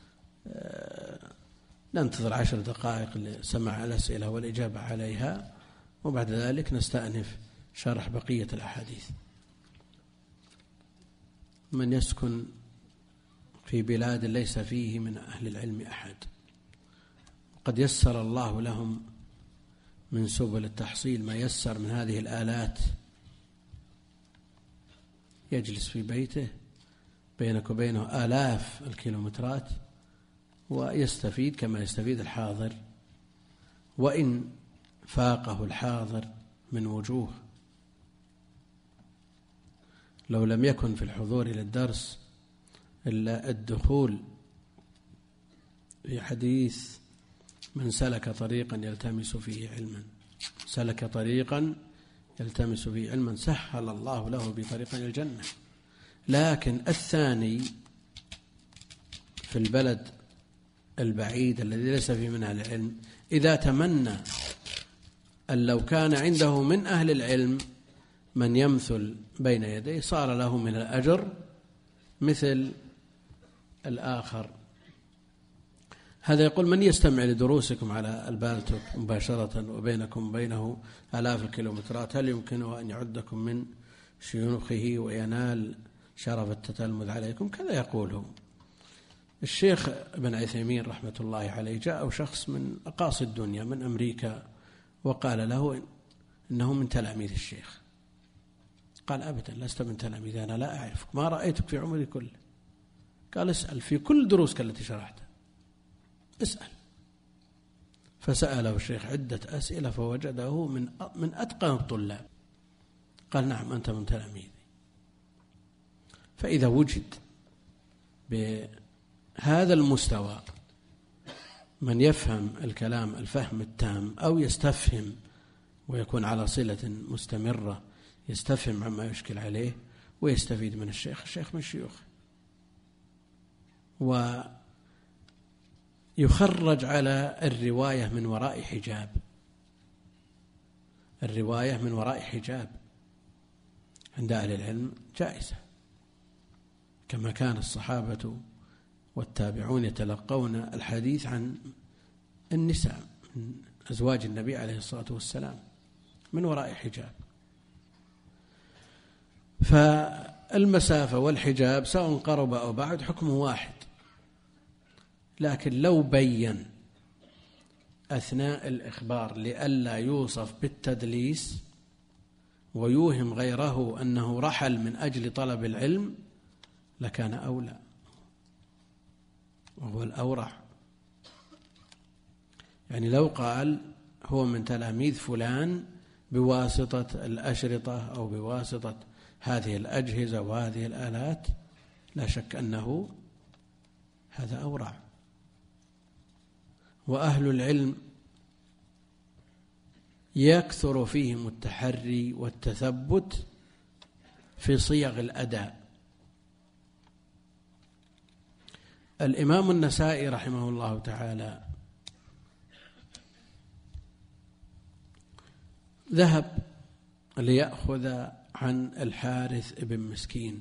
ننتظر 10 دقائق لسماع الأسئلة والإجابة عليها، وبعد ذلك نستأنف شرح بقية الأحاديث. من يسكن في بلاد ليس فيه من أهل العلم أحد، قد يسر الله لهم من سبل التحصيل ما يسر من هذه الآلات، يجلس في بيته بينك وبينه آلاف الكيلومترات ويستفيد كما يستفيد الحاضر، وإن فاقه الحاضر من وجوه. لو لم يكن في الحضور للدرس إلا الدخول في حديث من سلك طريقا يلتمس فيه علما، سلك طريقا يلتمس فيه علما سهل الله له بطريق الجنة. لكن الثاني في البلد البعيد الذي ليس فيه من أهل العلم، إذا تمنى أن لو كان عنده من أهل العلم من يمثل بين يديه صار له من الأجر مثل الآخر. هذا يقول من يستمع لدروسكم على البالتوك مباشرة وبينكم بينه آلاف الكيلومترات، هل يمكنه أن يعدكم من شيوخه وينال شرف التتلمذ عليكم؟ كذا يقوله الشيخ ابن عثيمين رحمة الله عليه. جاء شخص من أقاصي الدنيا من أمريكا وقال له إنه من تلاميذ الشيخ. قال أبدا لست من تلاميذ، أنا لا أعرفك، ما رأيتك في عمري كله. قال اسأل في كل دروسك التي شرحتها، اسأل. فسأله الشيخ عدة أسئلة فوجده من أتقن الطلاب. قال نعم أنت من تلاميذي. فإذا وجد بهذا المستوى من يفهم الكلام الفهم التام أو يستفهم ويكون على صلة مستمرة، يستفهم عما يشكل عليه ويستفيد من الشيخ، الشيخ من شيوخه، ويخرج على الرواية من وراء حجاب. الرواية من وراء حجاب عند أهل العلم جائزة، كما كان الصحابة والتابعون يتلقون الحديث عن النساء من أزواج النبي عليه الصلاة والسلام من وراء حجاب. فالمسافة والحجاب سواء قرب أو بعد حكمه واحد، لكن لو بين أثناء الإخبار لئلا يوصف بالتدليس ويوهم غيره أنه رحل من أجل طلب العلم لكان أولى وهو الأورع. يعني لو قال هو من تلاميذ فلان بواسطة الأشرطة أو بواسطة هذه الأجهزة وهذه الآلات، لا شك أنه هذا أورع. وأهل العلم يكثر فيهم التحري والتثبت في صيغ الأداء، الإمام النسائي رحمه الله تعالى ذهب ليأخذ عن الحارث بن مسكين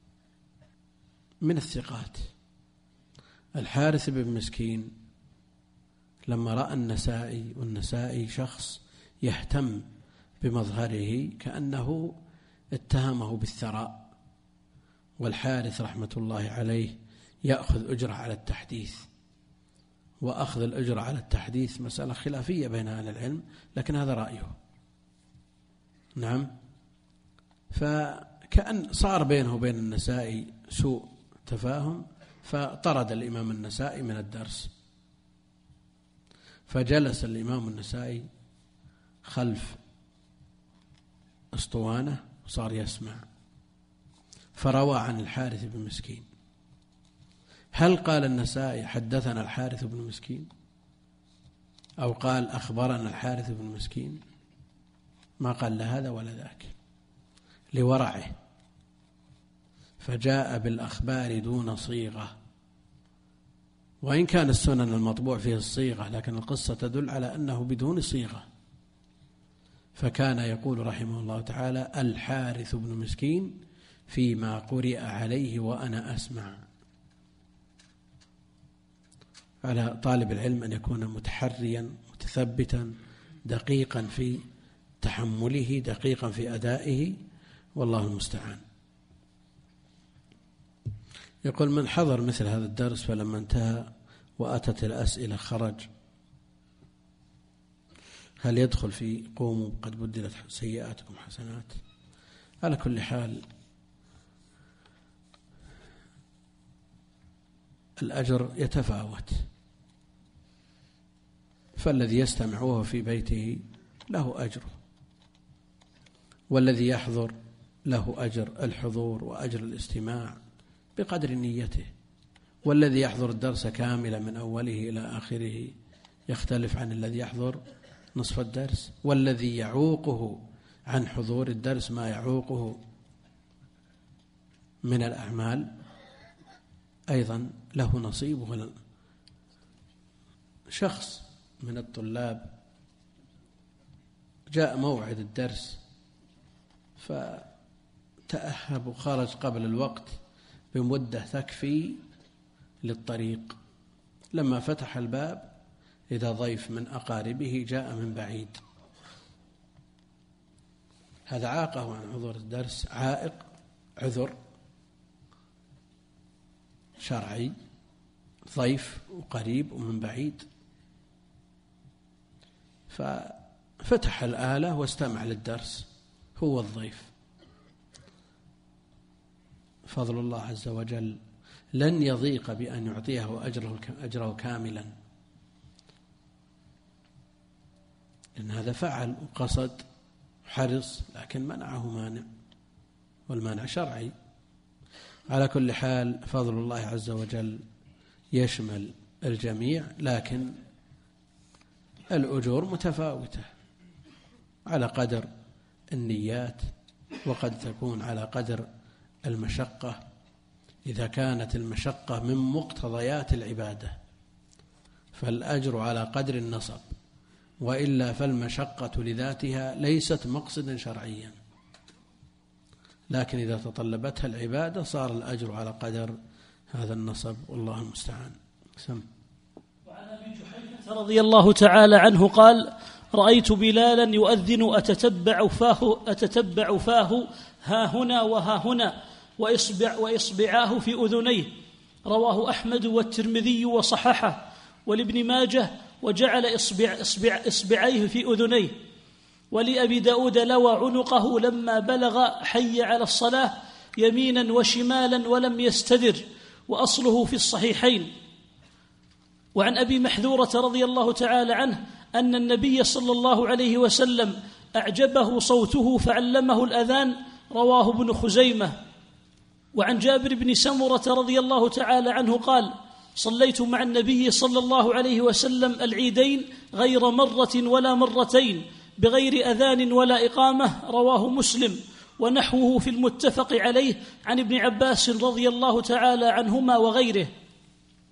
من الثقات. الحارث بن مسكين لما رأى النسائي، والنسائي شخص يهتم بمظهره كأنه اتهمه بالثراء، والحارث رحمة الله عليه يأخذ أجرة على التحديث، وأخذ الأجرة على التحديث مسألة خلافية بين أهل العلم، لكن هذا رأيه. نعم. فكأن صار بينه وبين النسائي سوء تفاهم، فطرد الإمام النسائي من الدرس، فجلس الإمام النسائي خلف أسطوانة وصار يسمع، فروى عن الحارث بن مسكين. هل قال النسائي حدثنا الحارث بن مسكين أو قال أخبرنا الحارث بن مسكين؟ ما قال لا هذا ولا ذاك، لورعه، فجاء بالأخبار دون صيغة. وإن كان السنن المطبوع فيه الصيغة، لكن القصة تدل على أنه بدون صيغة، فكان يقول رحمه الله تعالى الحارث بن مسكين فيما قرئ عليه وأنا أسمع. على طالب العلم أن يكون متحريا متثبتا دقيقا في تحمله، دقيقا في أدائه، والله المستعان. يقول من حضر مثل هذا الدرس فلما انتهى وأتت الأسئلة خرج، هل يدخل في قوموا قد بدلت سيئاتكم حسنات؟ على كل حال الأجر يتفاوت، فالذي يستمع وهو في بيته له أجره، والذي يحضر له أجر الحضور وأجر الاستماع بقدر نيته، والذي يحضر الدرس كاملا من أوله إلى آخره يختلف عن الذي يحضر نصف الدرس، والذي يعوقه عن حضور الدرس ما يعوقه من الأعمال أيضا له نصيب. شخص من الطلاب جاء موعد الدرس فتأهب وخرج قبل الوقت بمدة تكفي للطريق، لما فتح الباب إذا ضيف من أقاربه جاء من بعيد، هذا عاقه عن حضور الدرس، عائق عذر شرعي، ضيف وقريب ومن بعيد، ففتح الآلة واستمع للدرس هو الضيف. فضل الله عز وجل لن يضيق بأن يعطيه أجره كاملا، لأن هذا فعل وقصد حرص، لكن منعه مانع، والمانع شرعي. على كل حال فضل الله عز وجل يشمل الجميع، لكن الأجور متفاوتة على قدر النيات، وقد تكون على قدر المشقة. إذا كانت المشقة من مقتضيات العبادة فالأجر على قدر النصب، وإلا فالمشقة لذاتها ليست مقصدا شرعيا، لكن إذا تطلبتها العبادة صار الأجر على قدر هذا النصب، والله المستعان. سم. وعن أبي جحيفة رضي الله تعالى عنه قال: رأيت بلالا يؤذن أتتبع فاه ها هنا وها هنا وإصبعاه في أذنيه. رواه أحمد والترمذي وصححه، ولابن ماجه وجعل إصبعيه في أذنيه. ولأبي داود لوى عنقه لما بلغ حي على الصلاة يمينا وشمالا ولم يستدر، وأصله في الصحيحين. وعن أبي محذورة رضي الله تعالى عنه أن النبي صلى الله عليه وسلم أعجبه صوته فعلمه الأذان. رواه ابن خزيمة. وعن جابر بن سمرة رضي الله تعالى عنه قال: صليت مع النبي صلى الله عليه وسلم العيدين غير مرة ولا مرتين بغير أذان ولا إقامة. رواه مسلم. ونحوه في المتفق عليه عن ابن عباس رضي الله تعالى عنهما وغيره.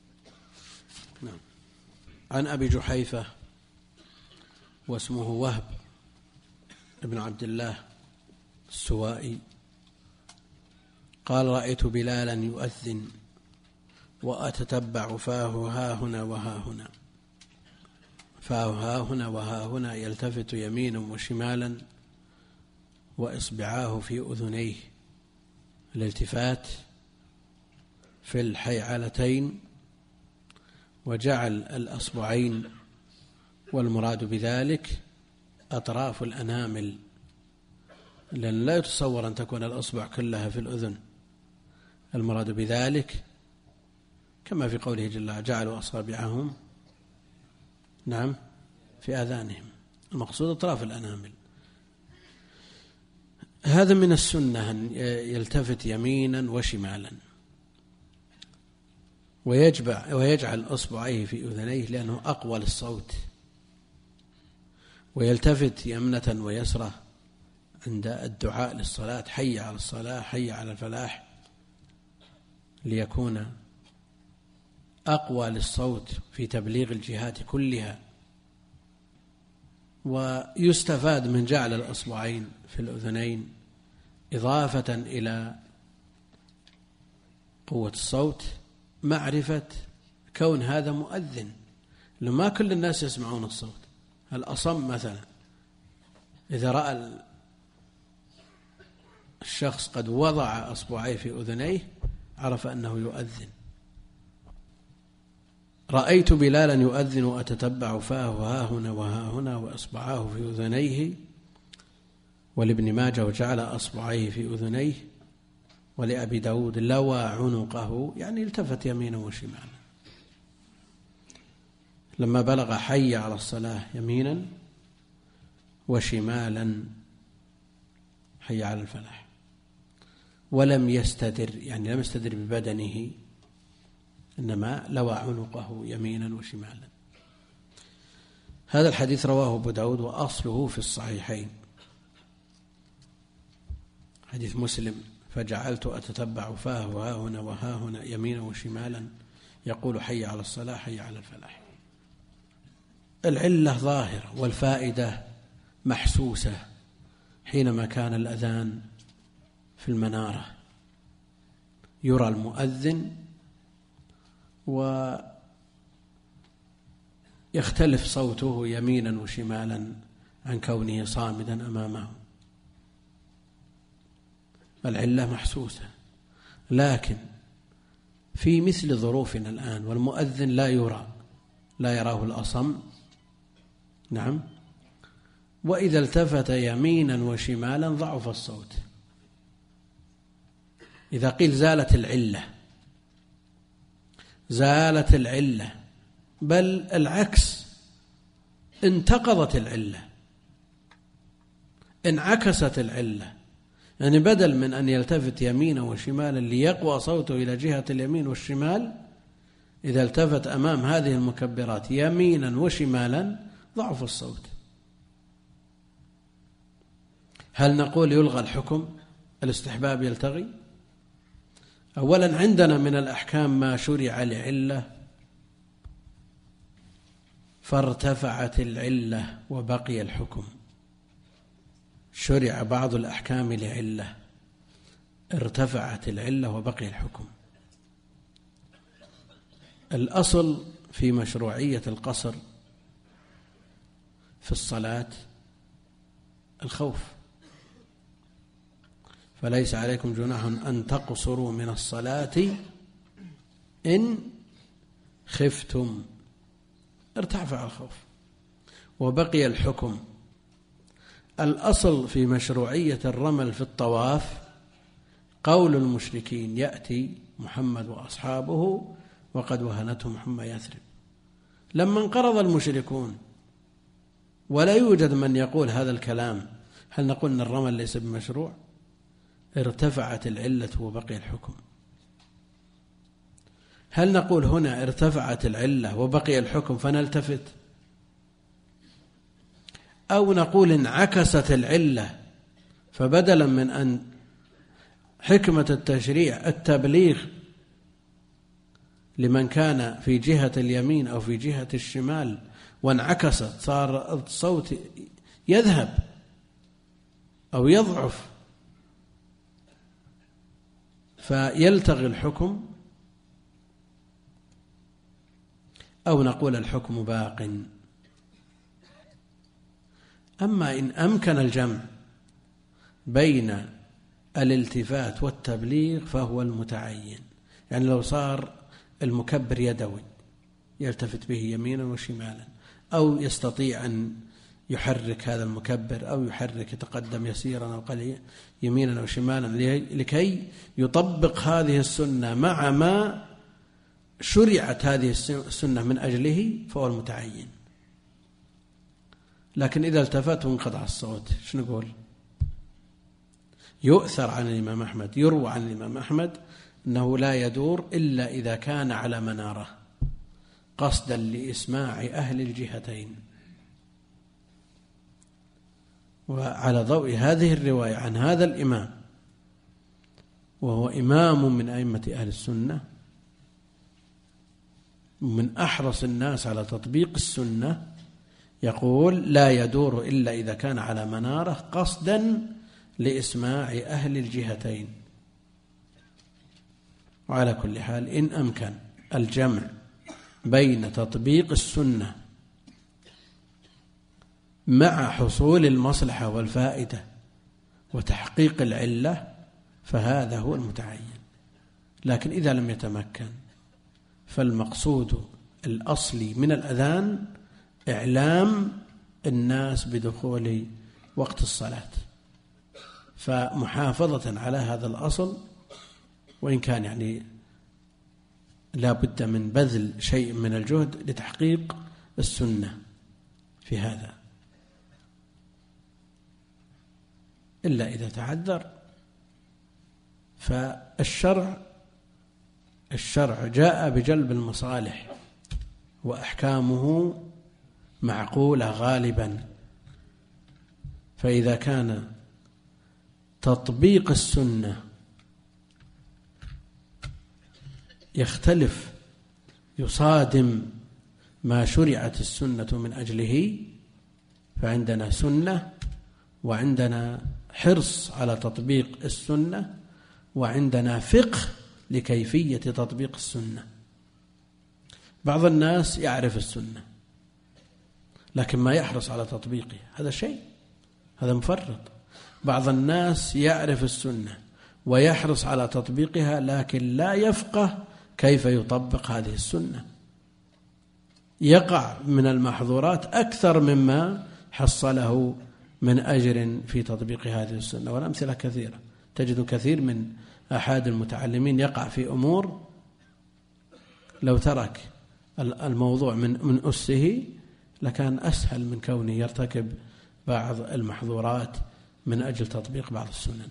عن أبي جحيفة واسمه وهب بن عبد الله السوائي قال: رأيت بلالا يؤذن وأتتبع فاه ها هنا وها هنا، فاه ها هنا وها هنا، يلتفت يمينا وشمالا وإصبعاه في أذنيه. الالتفات في الحيعلتين، وجعل الأصبعين والمراد بذلك أطراف الأنامل، لأن لا يتصور أن تكون الأصبع كلها في الأذن. المراد بذلك كما في قوله جل وعلا: جعلوا أصابعهم في آذانهم، المقصود أطراف الأنامل. هذا من السنة أن يلتفت يمينا وشمالا، ويجعل أصبعيه في أذنيه لأنه أقوى للصوت، ويلتفت يمنة ويسرة عند الدعاء للصلاة: حي على الصلاة، حي على الفلاح، ليكون أقوى للصوت في تبليغ الجهات كلها. ويستفاد من جعل الأصبعين في الأذنين إضافة إلى قوة الصوت معرفة كون هذا مؤذن، لما كل الناس يسمعون الصوت. الأصم مثلا إذا رأى الشخص قد وضع أصبعيه في أذنيه عرف أنه يؤذن. رأيت بلالا يؤذن وأتتبع فاه ها هنا وها هنا وأصبعاه في أذنيه. ولابن ماجه: وجعل أصبعيه في أذنيه. ولأبي داود: لوى عنقه، يعني التفت يمينا وشمالا. لما بلغ حي على الصلاة يمينا وشمالا، حي على الفلاح، ولم يستدر، يعني لم يستدر ببدنه، إنما لوى عنقه يمينا وشمالا. هذا الحديث رواه أبو داود وأصله في الصحيحين، حديث مسلم: فجعلت أتتبع فاه ها هنا وها هنا يمينا وشمالا يقول: حي على الصلاة، حي على الفلاح. العلة ظاهرة والفائدة محسوسة حينما كان الأذان في المنارة، يرى المؤذن ويختلف صوته يمينا وشمالا عن كونه صامدا أمامه. العلة محسوسة، لكن في مثل ظروفنا الآن والمؤذن لا يرى، لا يراه الأصم، وإذا التفت يمينا وشمالا ضعف الصوت. إذا قيل زالت العلة، بل العكس، انتقضت العلة، انعكست العلة، يعني بدل من أن يلتفت يمينا وشمالا ليقوى صوته إلى جهة اليمين والشمال، إذا التفت أمام هذه المكبرات يمينا وشمالا ضعف الصوت. هل نقول يلغى الحكم؟ الاستحباب يلتغي؟ أولا عندنا من الأحكام ما شرع لعلة فارتفعت العلة وبقي الحكم. شرع بعض الأحكام لعلة ارتفعت العلة وبقي الحكم. الأصل في مشروعية القصر في الصلاة الخوف، فليس عليكم جناح أن تقصروا من الصلاة إن خفتم، ارتفع الخوف وبقي الحكم. الأصل في مشروعية الرمل في الطواف قول المشركين: يأتي محمد وأصحابه وقد وهنتهم حمى يثرب. لما انقرض المشركون ولا يوجد من يقول هذا الكلام، هل نقول أن الرمل ليس بمشروع؟ ارتفعت العلة وبقي الحكم. هل نقول هنا ارتفعت العلة وبقي الحكم فنلتفت، أو نقول انعكست العلة فبدلا من أن حكمة التشريع التبليغ لمن كان في جهة اليمين أو في جهة الشمال وانعكست صار الصوت يذهب أو يضعف، فيلتغي الحكم، أو نقول الحكم باق. أما إن أمكن الجمع بين الالتفات والتبليغ فهو المتعين. يعني لو صار المكبر يدوي يلتفت به يمينا وشمالا، أو يستطيع أن يحرك هذا المكبر أو يحرك يتقدم يسيرا أو قليلا يمينا أو شمالا لكي يطبق هذه السنة مع ما شرعت هذه السنة من أجله، فهو المتعين. لكن إذا التفت وانقطع الصوت شو نقول؟ يؤثر عن الإمام أحمد، يروى عن الإمام أحمد أنه لا يدور إلا إذا كان على منارة قصدا لإسماع أهل الجهتين. وعلى ضوء هذه الرواية عن هذا الإمام، وهو إمام من أئمة أهل السنة، من أحرص الناس على تطبيق السنة، يقول لا يدور إلا إذا كان على منارة قصدا لإسماع أهل الجهتين. وعلى كل حال إن أمكن الجمع بين تطبيق السنة مع حصول المصلحة والفائدة وتحقيق العلة فهذا هو المتعين. لكن إذا لم يتمكن فالمقصود الأصلي من الأذان إعلام الناس بدخول وقت الصلاة، فمحافظة على هذا الأصل، وإن كان يعني لا بد من بذل شيء من الجهد لتحقيق السنة في هذا، إلا إذا تعذر. فالشرع جاء بجلب المصالح وأحكامه معقولة غالبا، فإذا كان تطبيق السنة يختلف يصادم ما شرعت السنة من أجله فعندنا سنة، وعندنا حرص على تطبيق السنة، وعندنا فقه لكيفية تطبيق السنة. بعض الناس يعرف السنة لكن ما يحرص على تطبيقها، هذا شيء، هذا مفرط. بعض الناس يعرف السنة ويحرص على تطبيقها لكن لا يفقه كيف يطبق هذه السنة، يقع من المحظورات أكثر مما حصله من أجر في تطبيق هذه السنة. والأمثلة كثيرة، تجد كثير من أحد المتعلمين يقع في أمور لو ترك الموضوع من أسه لكان أسهل من كونه يرتكب بعض المحظورات من أجل تطبيق بعض السنن.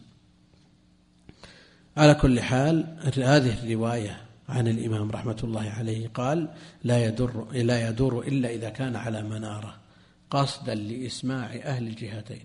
على كل حال هذه الرواية عن الإمام رحمة الله عليه قال لا يدور إلا إذا كان على منارة قصدا لإسماع أهل الجهتين.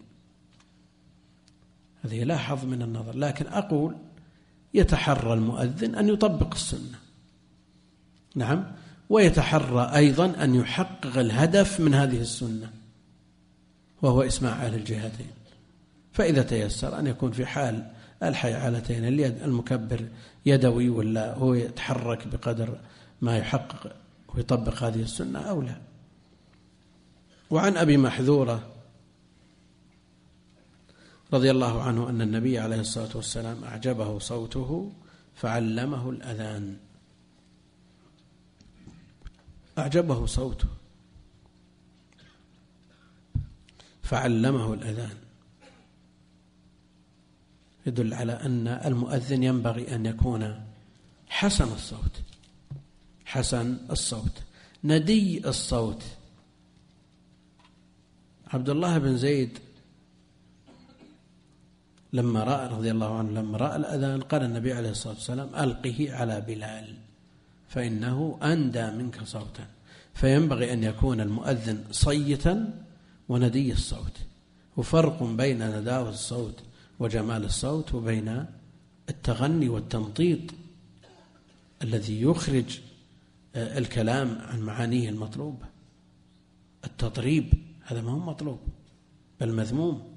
هذه لا حظ من النظر، لكن أقول يتحرى المؤذن أن يطبق السنة، نعم، ويتحرى أيضا أن يحقق الهدف من هذه السنة وهو إسماع أهل الجهتين. فإذا تيسر أن يكون في حال الحيعلتين المكبر يدوي ولا هو يتحرك بقدر ما يحقق ويطبق هذه السنة أو لا. وعن أبي محذورة رضي الله عنه أن النبي عليه الصلاة والسلام أعجبه صوته فعلمه الأذان. أعجبه صوته فعلمه الأذان، يدل على أن المؤذن ينبغي أن يكون حسن الصوت ندي الصوت. عبد الله بن زيد لما رأى رضي الله عنه لما رأى الأذان قال النبي عليه الصلاة والسلام ألقه على بلال فإنه أندى منك صوتا. فينبغي أن يكون المؤذن صيتا وندي الصوت، وفرق بين نداء الصوت وجمال الصوت وبين التغني والتمطيط الذي يخرج الكلام عن معانيه المطلوبة. التطريب هذا ما هو مطلوب بل مذموم.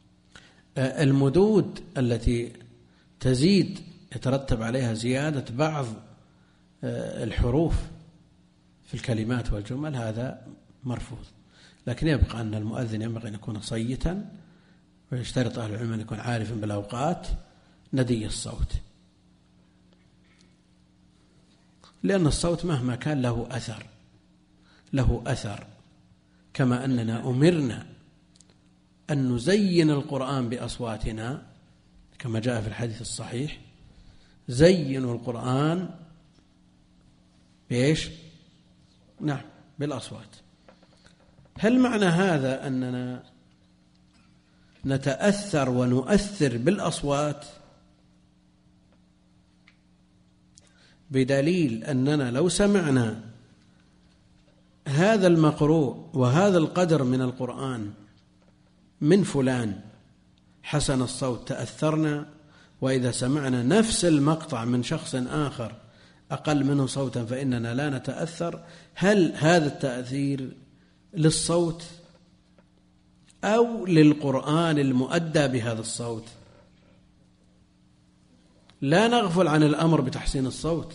المدود التي تزيد يترتب عليها زيادة بعض الحروف في الكلمات والجمل هذا مرفوض. لكن يبقى أن المؤذن ينبغي أن يكون صيتا، ويشترط أهل العلم أن يكون عارفا بالأوقات، ندي الصوت، لأن الصوت مهما كان له أثر، كما أننا أمرنا أن نزين القرآن بأصواتنا كما جاء في الحديث الصحيح: زينوا القرآن بإيش؟ نعم، بالأصوات. هل معنى هذا أننا نتأثر ونؤثر بالأصوات؟ بدليل أننا لو سمعنا هذا المقروء وهذا القدر من القرآن من فلان حسن الصوت تأثرنا، وإذا سمعنا نفس المقطع من شخص آخر أقل منه صوتا فإننا لا نتأثر. هل هذا التأثير للصوت أو للقرآن المؤدى بهذا الصوت؟ لا نغفل عن الأمر بتحسين الصوت،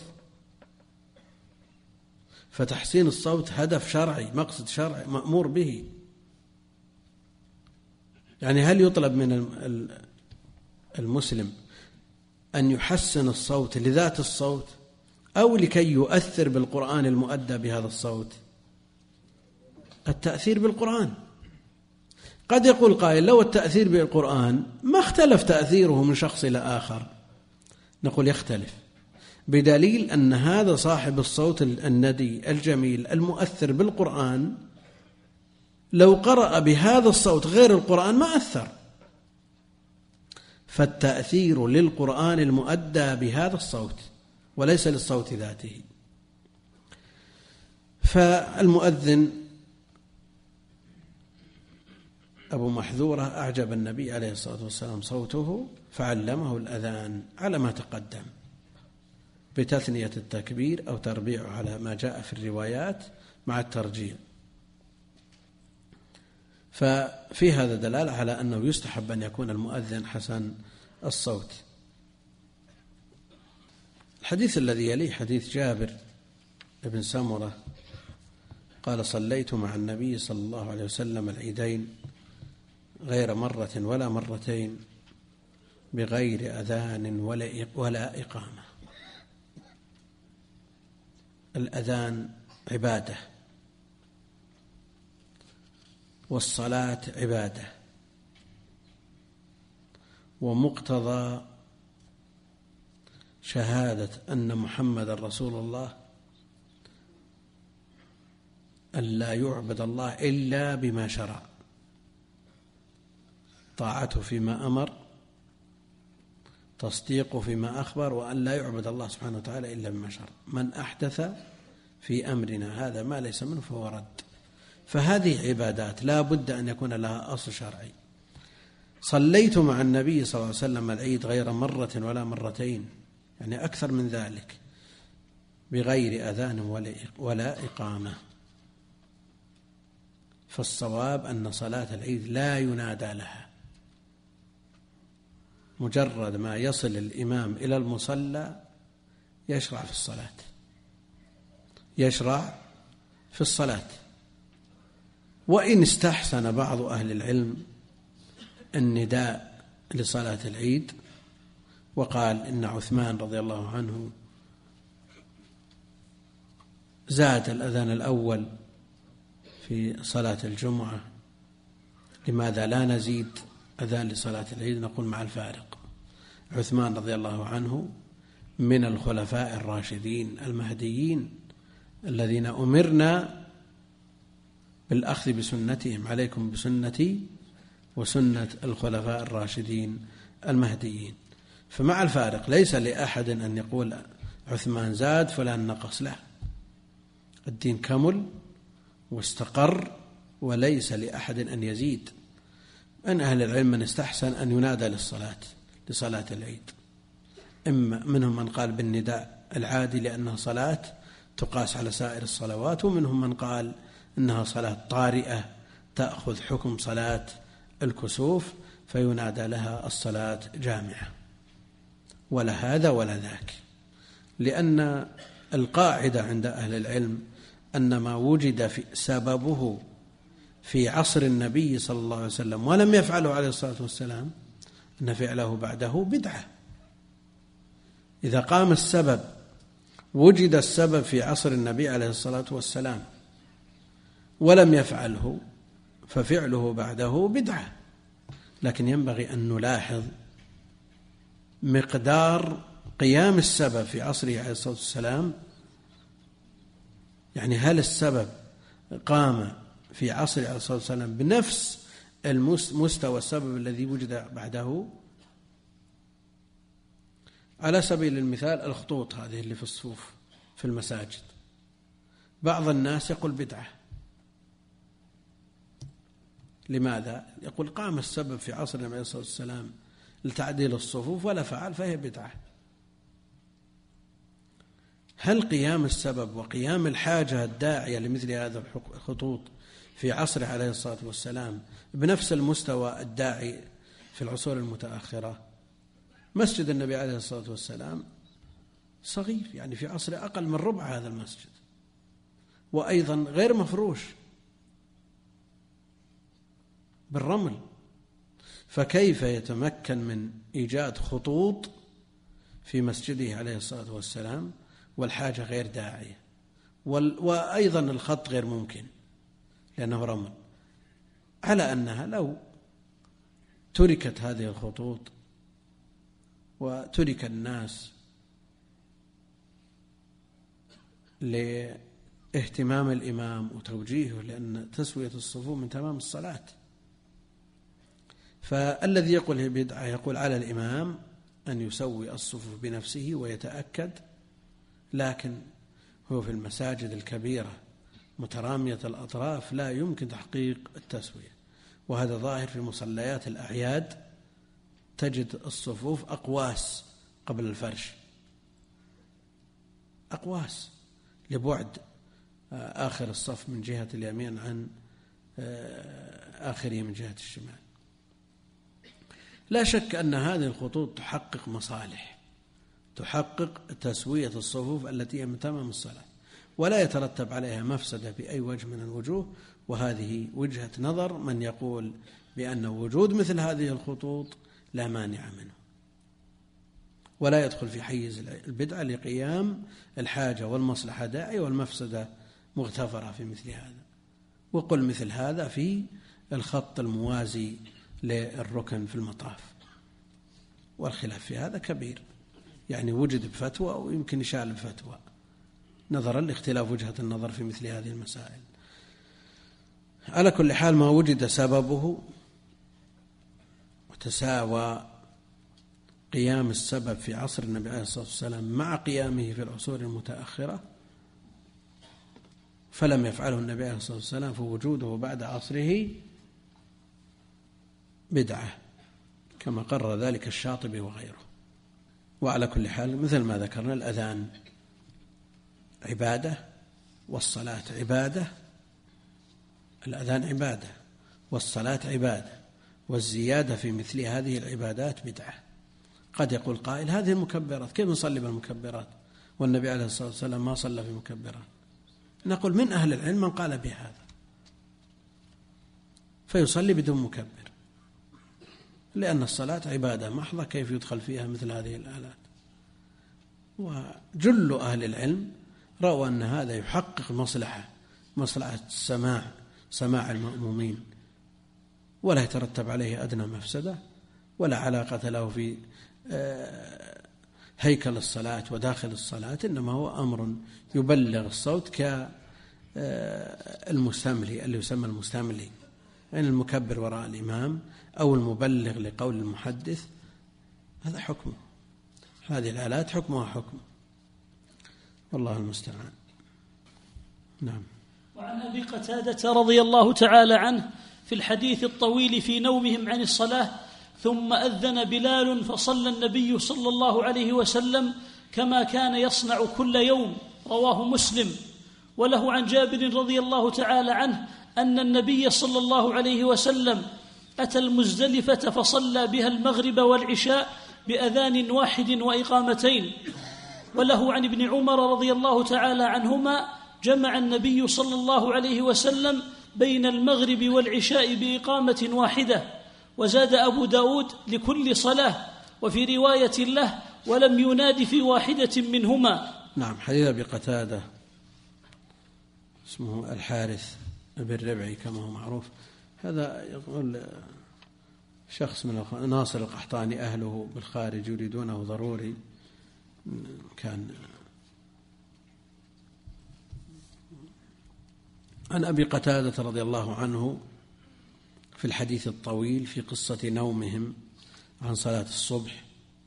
فتحسين الصوت هدف شرعي، مقصد شرعي مأمور به. يعني هل يطلب من المسلم أن يحسن الصوت لذات الصوت أو لكي يؤثر بالقرآن المؤدى بهذا الصوت؟ التأثير بالقرآن. قد يقول قائل: لو التأثير بالقرآن ما اختلف تأثيره من شخص إلى آخر. نقول: يختلف، بدليل أن هذا صاحب الصوت الندي الجميل المؤثر بالقرآن لو قرأ بهذا الصوت غير القرآن ما أثر. فالتأثير للقرآن المؤدى بهذا الصوت وليس للصوت ذاته. فالمؤذن أبو محذورة أعجب النبي عليه الصلاة والسلام صوته فعلمه الأذان على ما تقدم بتثنية التكبير أو تربيعه على ما جاء في الروايات مع الترجيع. ففي هذا دلالة على أنه يستحب أن يكون المؤذن حسن الصوت. الحديث الذي يليه حديث جابر بن سمرة قال: صليت مع النبي صلى الله عليه وسلم العيدين غير مرة ولا مرتين بغير أذان ولا إقامة. الأذان عبادة، والصلاة عبادة، ومقتضى شهادة أن محمد رسول الله أن لا يعبد الله إلا بما شرع، طاعته فيما أمر، تصديقه فيما أخبر، وأن لا يعبد الله سبحانه وتعالى إلا بما شرع. من أحدث في أمرنا هذا ما ليس منه فهو رد. فهذه عبادات لا بد أن يكون لها أصل شرعي. صليت مع النبي صلى الله عليه وسلم العيد غير مرة ولا مرتين، يعني أكثر من ذلك، بغير أذان ولا إقامة. فالصواب أن صلاة العيد لا ينادى لها، مجرد ما يصل الإمام إلى المصلى يشرع في الصلاة. وإن استحسن بعض أهل العلم النداء لصلاة العيد وقال إن عثمان رضي الله عنه زاد الأذان الأول في صلاة الجمعة، لماذا لا نزيد أذان لصلاة العيد؟ نقول مع الفارق. عثمان رضي الله عنه من الخلفاء الراشدين المهديين الذين أمرنا بالأخذ بسنتهم، عليكم بسنتي وسنة الخلفاء الراشدين المهديين. فمع الفارق ليس لأحد أن يقول عثمان زاد فلان نقص، لا، الدين كمل واستقر وليس لأحد أن يزيد. من أهل العلم من استحسن أن ينادى لصلاة العيد، إما منهم من قال بالنداء العادي لأنها صلاة تقاس على سائر الصلوات، ومنهم من قال إنها صلاة طارئة تأخذ حكم صلاة الكسوف فينادى لها الصلاة جامعة، ولا هذا ولا ذاك، لأن القاعدة عند أهل العلم أن ما وجد في سببه في عصر النبي صلى الله عليه وسلم ولم يفعله عليه الصلاة والسلام أن فعله بعده بدعة. إذا قام السبب، وجد السبب في عصر النبي عليه الصلاة والسلام ولم يفعله ففعله بعده بدعة. لكن ينبغي أن نلاحظ مقدار قيام السبب في عصره عليه الصلاة والسلام، يعني هل السبب قام في عصره عليه الصلاة والسلام بنفس المستوى السبب الذي وجد بعده؟ على سبيل المثال الخطوط هذه اللي في الصفوف في المساجد، بعض الناس يقول بدعة. لماذا؟ يقول قام السبب في عصر النبي عليه الصلاة والسلام لتعديل الصفوف ولا فعل فهي بدعة. هل قيام السبب وقيام الحاجة الداعية لمثل هذا الخطوط في عصره عليه الصلاة والسلام بنفس المستوى الداعي في العصور المتأخرة؟ مسجد النبي عليه الصلاة والسلام صغير، يعني في عصره أقل من ربع هذا المسجد، وأيضا غير مفروش بالرمل، فكيف يتمكن من إيجاد خطوط في مسجده عليه الصلاة والسلام والحاجة غير داعية، وأيضا الخط غير ممكن لأنه رمل، على أنها لو تركت هذه الخطوط وترك الناس لاهتمام الإمام وتوجيهه، لأن تسوية الصفوف من تمام الصلاة. فالذي يقول هي بدعة يقول على الإمام أن يسوي الصفوف بنفسه ويتأكد، لكن هو في المساجد الكبيرة مترامية الأطراف لا يمكن تحقيق التسوية، وهذا ظاهر في مصليات الأعياد، تجد الصفوف أقواس قبل الفرش، أقواس لبعد آخر الصف من جهة اليمين عن آخره من جهة الشمال. لا شك أن هذه الخطوط تحقق مصالح، تحقق تسوية الصفوف التي هي من تمام الصلاة، ولا يترتب عليها مفسدة بأي وجه من الوجوه. وهذه وجهة نظر من يقول بأن وجود مثل هذه الخطوط لا مانع منه، ولا يدخل في حيز البدعة لقيام الحاجة والمصلحة داعية والمفسدة مغتفرة في مثل هذا. وقل مثل هذا في الخط الموازي للركن في المطاف، والخلاف في هذا كبير، يعني وجد بفتوى أو يمكن يشال بفتوى نظرا لاختلاف وجهة النظر في مثل هذه المسائل. على كل حال ما وجد سببه وتساوى قيام السبب في عصر النبي عليه الصلاة والسلام مع قيامه في العصور المتأخرة فلم يفعله النبي عليه الصلاة والسلام، فوجوده بعد عصره بدعة كما قرر ذلك الشاطبي وغيره. وعلى كل حال مثل ما ذكرنا الأذان عبادة والصلاة عبادة، الأذان عبادة والصلاة عبادة، والزيادة في مثل هذه العبادات بدعة. قد يقول قائل هذه المكبرات كيف نصلي بالمكبرات والنبي عليه الصلاة والسلام ما صلى في مكبرات؟ نقول من أهل العلم من قال بهذا فيصلي بدون مكبر، لأن الصلاة عبادة محضة، كيف يدخل فيها مثل هذه الآلات؟ وجل أهل العلم رأوا أن هذا يحقق مصلحة سماع المأمومين، ولا يترتب عليه أدنى مفسدة، ولا علاقة له في هيكل الصلاة وداخل الصلاة، إنما هو أمر يبلغ الصوت كالمستملي اللي يسمى المستملي، يعني المكبر وراء الإمام أو المبلغ لقول المحدث، هذا حكمه، هذه الآلات حكمها حكم، والله المستعان. نعم. وعن أبي قتادة رضي الله تعالى عنه في الحديث الطويل في نومهم عن الصلاة: ثم أذن بلال فصلى النبي صلى الله عليه وسلم كما كان يصنع كل يوم، رواه مسلم. وله عن جابر رضي الله تعالى عنه أن النبي صلى الله عليه وسلم أتى المزدلفة فصلى بها المغرب والعشاء بأذان واحد وإقامتين. وله عن ابن عمر رضي الله تعالى عنهما جمع النبي صلى الله عليه وسلم بين المغرب والعشاء بإقامة واحدة. وزاد أبو داود لكل صلاة، وفي رواية له ولم يناد في واحدة منهما. نعم. حديث أبي قتادة اسمه الحارث بن ربعي كما هو معروف، هذا يقول شخص من ناصر القحطاني أهله بالخارج يريدونه ضروري، كان عن أبي قتادة رضي الله عنه في الحديث الطويل في قصة نومهم عن صلاة الصبح.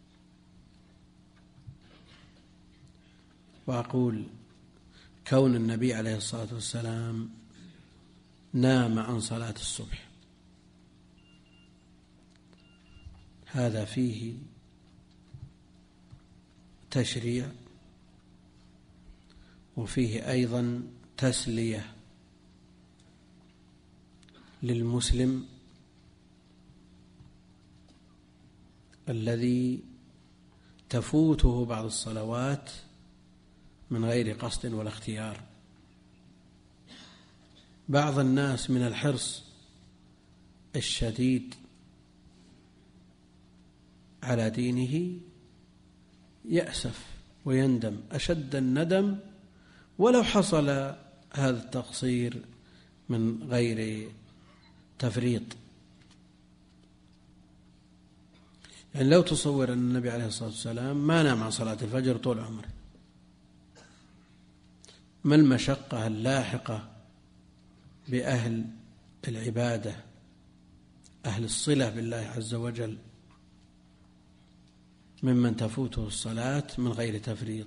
وأقول كون النبي عليه الصلاة والسلام نام عن صلاة الصبح هذا فيه تشريع، وفيه أيضا تسلية للمسلم الذي تفوته بعض الصلوات من غير قصد ولا اختيار. بعض الناس من الحرص الشديد على دينه يأسف ويندم أشد الندم ولو حصل هذا التقصير من غير تفريط. يعني لو تصور أن النبي عليه الصلاة والسلام ما نام عن صلاة الفجر طول عمره، ما المشقة اللاحقة بأهل العبادة أهل الصلة بالله عز وجل ممن تفوته الصلاة من غير تفريط.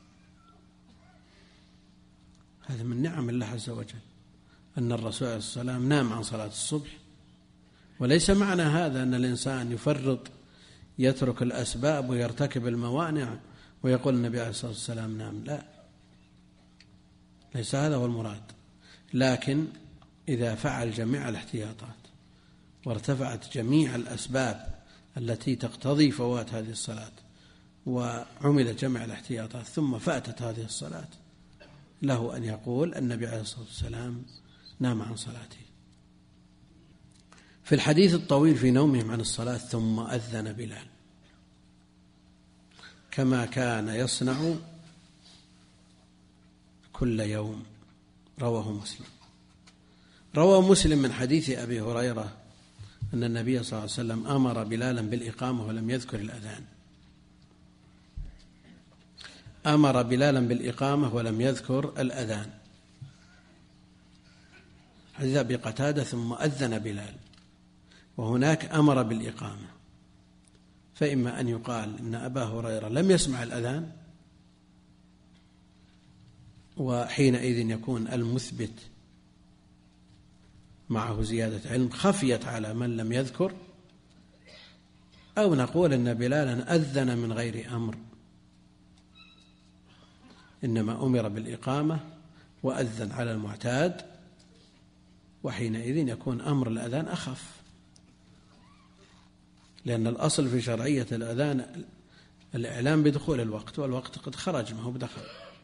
هذا من نعم الله عز وجل أن الرسول عليه الصلاة والسلام نام عن صلاة الصبح، وليس معنى هذا أن الإنسان يفرط يترك الأسباب ويرتكب الموانع ويقول النبي عليه الصلاة والسلام نام، لا، ليس هذا هو المراد. لكن إذا فعل جميع الاحتياطات وارتفعت جميع الأسباب التي تقتضي فوات هذه الصلاة وعمل جميع الاحتياطات ثم فاتت هذه الصلاة، له أن يقول النبي عليه الصلاة والسلام نام عن صلاته. في الحديث الطويل في نومهم عن الصلاة ثم أذن بلال كما كان يصنع كل يوم، رواه مسلم. روى مسلم من حديث أبي هريرة أن النبي صلى الله عليه وسلم أمر بلالا بالإقامة ولم يذكر الأذان، أمر بلالا بالإقامة ولم يذكر الأذان. حديث أبي قتادة ثم أذن بلال، وهناك أمر بالإقامة، فإما أن يقال إن أبا هريرة لم يسمع الأذان وحينئذ يكون المثبت معه زيادة علم خفيت على من لم يذكر، أو نقول أن بلالا أذن من غير أمر، إنما أمر بالإقامة وأذن على المعتاد، وحينئذ يكون أمر الأذان أخف، لأن الأصل في شرعية الأذان الإعلام بدخول الوقت، والوقت قد خرج ما هو بدخل.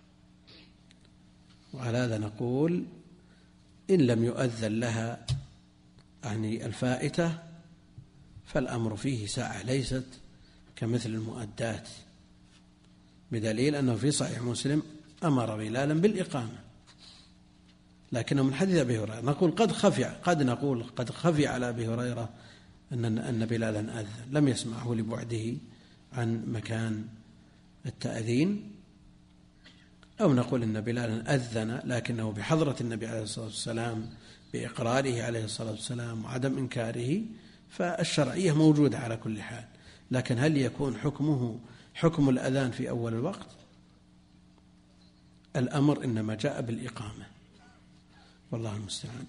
وعلى هذا نقول إن لم يؤذن لها يعني الفائتة فالأمر فيه ساعة، ليست كمثل المؤدات، بدليل أنه في صحيح مسلم أمر بلالا بالإقامة، لكنه من حديث أبي هريرة. نقول قد خفي على أبي هريرة أن بلالا أذن لم يسمعه لبعده عن مكان التأذين، أو نقول إن بلالا أذن لكنه بحضرة النبي عليه الصلاة والسلام بإقراره عليه الصلاة والسلام وعدم إنكاره، فالشرعية موجودة على كل حال. لكن هل يكون حكمه حكم الأذان في أول الوقت؟ الأمر إنما جاء بالإقامة، والله المستعان.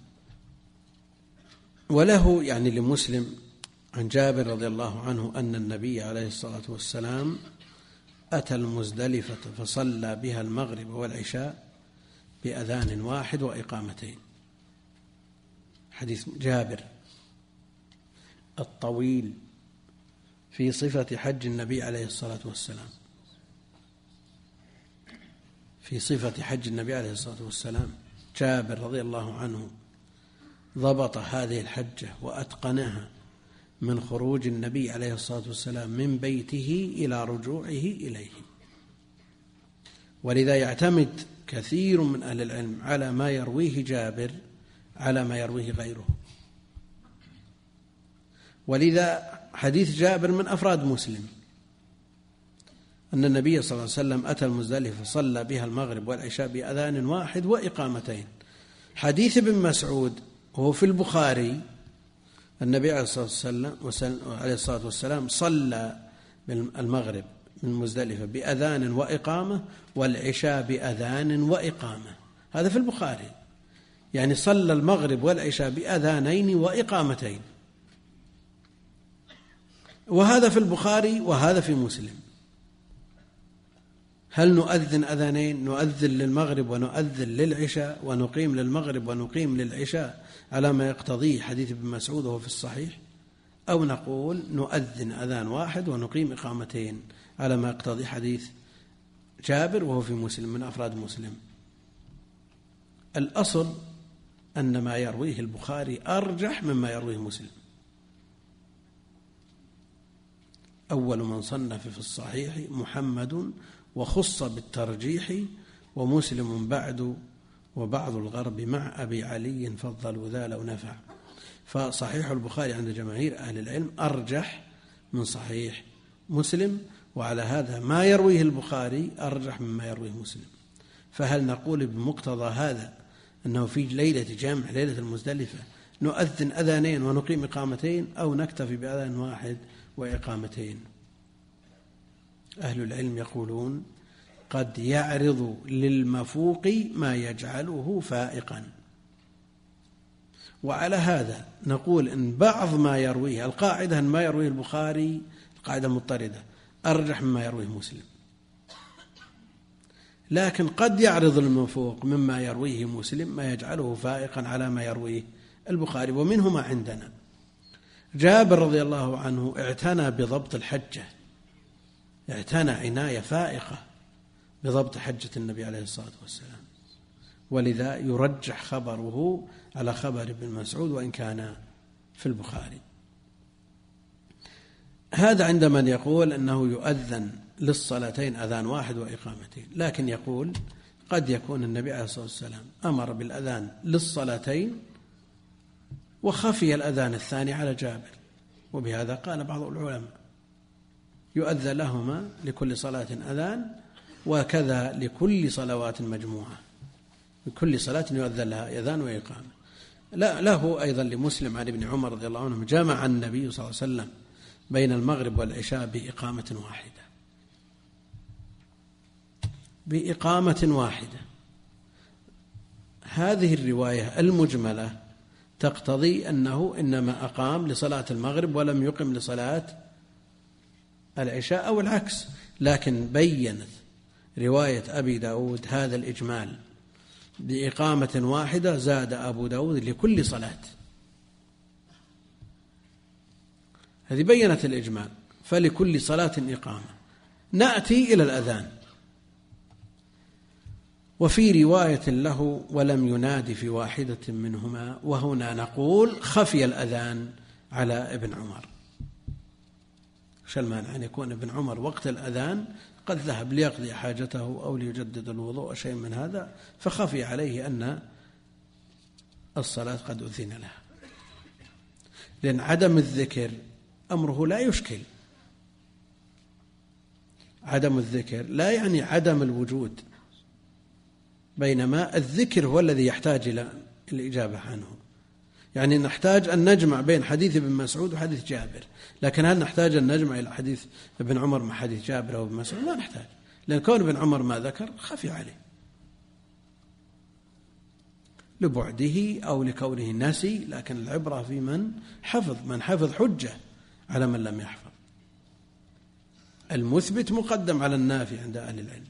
وله يعني لمسلم عن جابر رضي الله عنه أن النبي عليه الصلاة والسلام أتى المزدلفة فصلى بها المغرب والعشاء بأذان واحد وإقامتين. حديث جابر الطويل في صفة حج النبي عليه الصلاة والسلام، في صفة حج النبي عليه الصلاة والسلام. جابر رضي الله عنه ضبط هذه الحجة وأتقنها من خروج النبي عليه الصلاة والسلام من بيته إلى رجوعه إليه، ولذا يعتمد كثير من أهل العلم على ما يرويه جابر على ما يرويه غيره. ولذا حديث جابر من أفراد مسلم أن النبي صلى الله عليه وسلم أتى المزدلفة فصلى بها المغرب والعشاء بأذان واحد وإقامتين. حديث ابن مسعود وهو في البخاري النبي عليه الصلاة والسلام صلى المغرب من المزدلفة بأذان وإقامة والعشاء بأذان وإقامة، هذا في البخاري، يعني صلى المغرب والعشاء بأذانين وإقامتين، وهذا في البخاري وهذا في مسلم. هل نؤذن أذانين؟ نؤذن للمغرب ونؤذن للعشاء ونقيم للمغرب ونقيم للعشاء على ما يقتضيه حديث ابن مسعود وهو في الصحيح، أو نقول نؤذن أذان واحد ونقيم إقامتين على ما يقتضي حديث جابر وهو في مسلم من أفراد مسلم؟ الأصل أن ما يرويه البخاري أرجح مما يرويه مسلم. أول من صنف في الصحيح محمد وخص بالترجيح ومسلم بعد وبعض الغرب مع أبي علي فضلوا ذا لو نفع. فصحيح البخاري عند جماهير أهل العلم أرجح من صحيح مسلم، وعلى هذا ما يرويه البخاري أرجح مما يرويه مسلم. فهل نقول بمقتضى هذا أنه في ليلة جمع ليلة المزدلفة نؤذن أذانين ونقيم إقامتين، أو نكتفي بأذان واحد وإقامتين؟ أهل العلم يقولون قد يعرض للمفوق ما يجعله فائقا، وعلى هذا نقول إن بعض ما يرويه القاعدة أن ما يرويه البخاري القاعدة مضطردة أرجح مما يرويه مسلم، لكن قد يعرض المفوق مما يرويه مسلم ما يجعله فائقا على ما يرويه البخاري. ومنه ما عندنا جابر رضي الله عنه اعتنى بضبط الحجة، اعتنى عناية فائقة بضبط حجة النبي عليه الصلاة والسلام، ولذا يرجح خبره على خبر ابن مسعود وإن كان في البخاري. هذا عند من يقول أنه يؤذن للصلاتين أذان واحد وإقامتين، لكن يقول قد يكون النبي عليه الصلاة والسلام أمر بالأذان للصلاتين وخفي الأذان الثاني على جابر، وبهذا قال بعض العلماء يؤذن لهما لكل صلاة أذان، وكذا لكل صلوات مجموعة، لكل صلاة يؤذن لها أذان وإقامة. له أيضا لمسلم عن ابن عمر رضي الله عنه جمع النبي صلى الله عليه وسلم بين المغرب والعشاء بإقامة واحدة، بإقامة واحدة. هذه الرواية المجملة تقتضي أنه إنما أقام لصلاة المغرب ولم يقم لصلاة العشاء أو العكس، لكن بيّنت رواية أبي داود هذا الإجمال بإقامة واحدة، زاد أبو داود لكل صلاة، هذه بيّنت الإجمال، فلكل صلاة إقامة. نأتي إلى الأذان، وفي رواية له ولم ينادي في واحدة منهما، وهنا نقول خفي الأذان على ابن عمر. شو المانع أن يكون ابن عمر وقت الأذان قد ذهب ليقضي حاجته أو ليجدد الوضوء شيء من هذا، فخفي عليه أن الصلاة قد أذن لها، لأن عدم الذكر أمره لا يشكل. عدم الذكر لا يعني عدم الوجود، بينما الذكر هو الذي يحتاج إلى الإجابة عنه. يعني نحتاج أن نجمع بين حديث ابن مسعود وحديث جابر، لكن هل نحتاج أن نجمع إلى حديث ابن عمر مع حديث جابر أو ابن مسعود؟ لا نحتاج، لأن كون ابن عمر ما ذكر خفي عليه لبعده أو لكونه نسي، لكن العبرة في من حفظ، من حفظ حجة على من لم يحفظ. المثبت مقدم على النافي عند أهل العلم.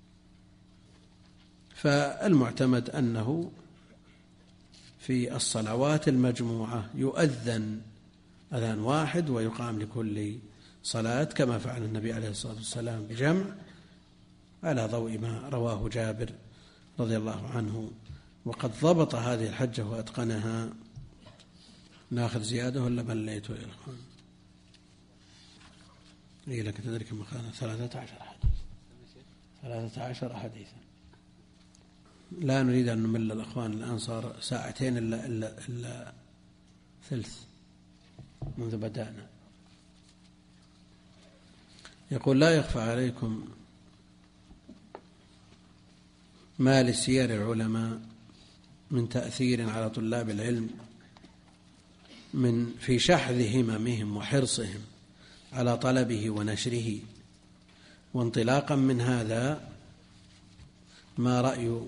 فالمعتمد أنه في الصلوات المجموعة يؤذن أذان واحد ويقام لكل صلاة كما فعل النبي عليه الصلاة والسلام بجمع، على ضوء ما رواه جابر رضي الله عنه. وقد ضبط هذه الحجة وأتقنها. ناخذ زيادة ولا مليت يا إخوان؟ إيه لك تدري كم قال 13 حديثا. لا نريد أن نمل الأخوان، الآن صار ساعتين إلا ثلث منذ بدأنا. يقول: لا يخفى عليكم ما لسير العلماء من تأثير على طلاب العلم في شحذ هممهم وحرصهم على طلبه ونشره. وانطلاقا من هذا ما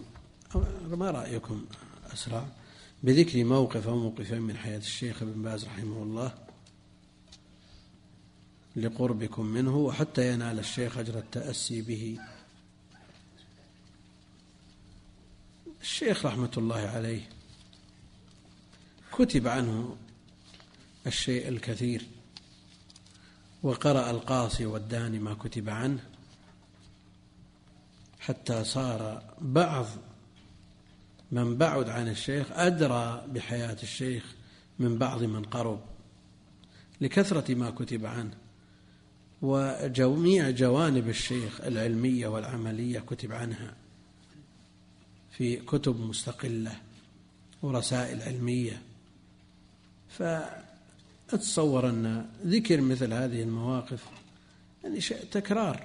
رأيكم أسرع بذكر موقف أو موقفين من حياة الشيخ ابن باز رحمه الله لقربكم منه وحتى ينال الشيخ أجر التأسي به. الشيخ رحمة الله عليه كتب عنه الشيء الكثير، وقرأ القاصي والداني ما كتب عنه، حتى صار بعض من بعد عن الشيخ أدرى بحياة الشيخ من بعض من قرب لكثرة ما كتب عنه. وجميع جوانب الشيخ العلمية والعملية كتب عنها في كتب مستقلة ورسائل علمية. فأتصور أن ذكر مثل هذه المواقف يعني شيء تكرار.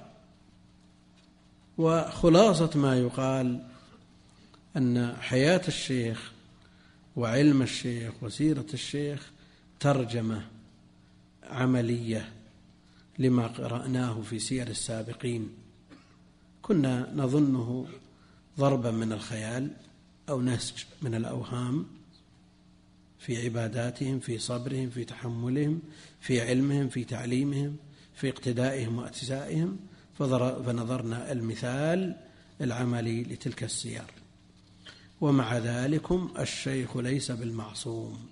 وخلاصة ما يقال أن حياة الشيخ وعلم الشيخ وسيرة الشيخ ترجمة عملية لما قرأناه في سير السابقين، كنا نظنه ضربا من الخيال أو نسج من الأوهام في عباداتهم، في صبرهم، في تحملهم، في علمهم، في تعليمهم، في اقتدائهم واتسائهم، فنظرنا المثال العملي لتلك السير. ومع ذلكم الشيخ ليس بالمعصوم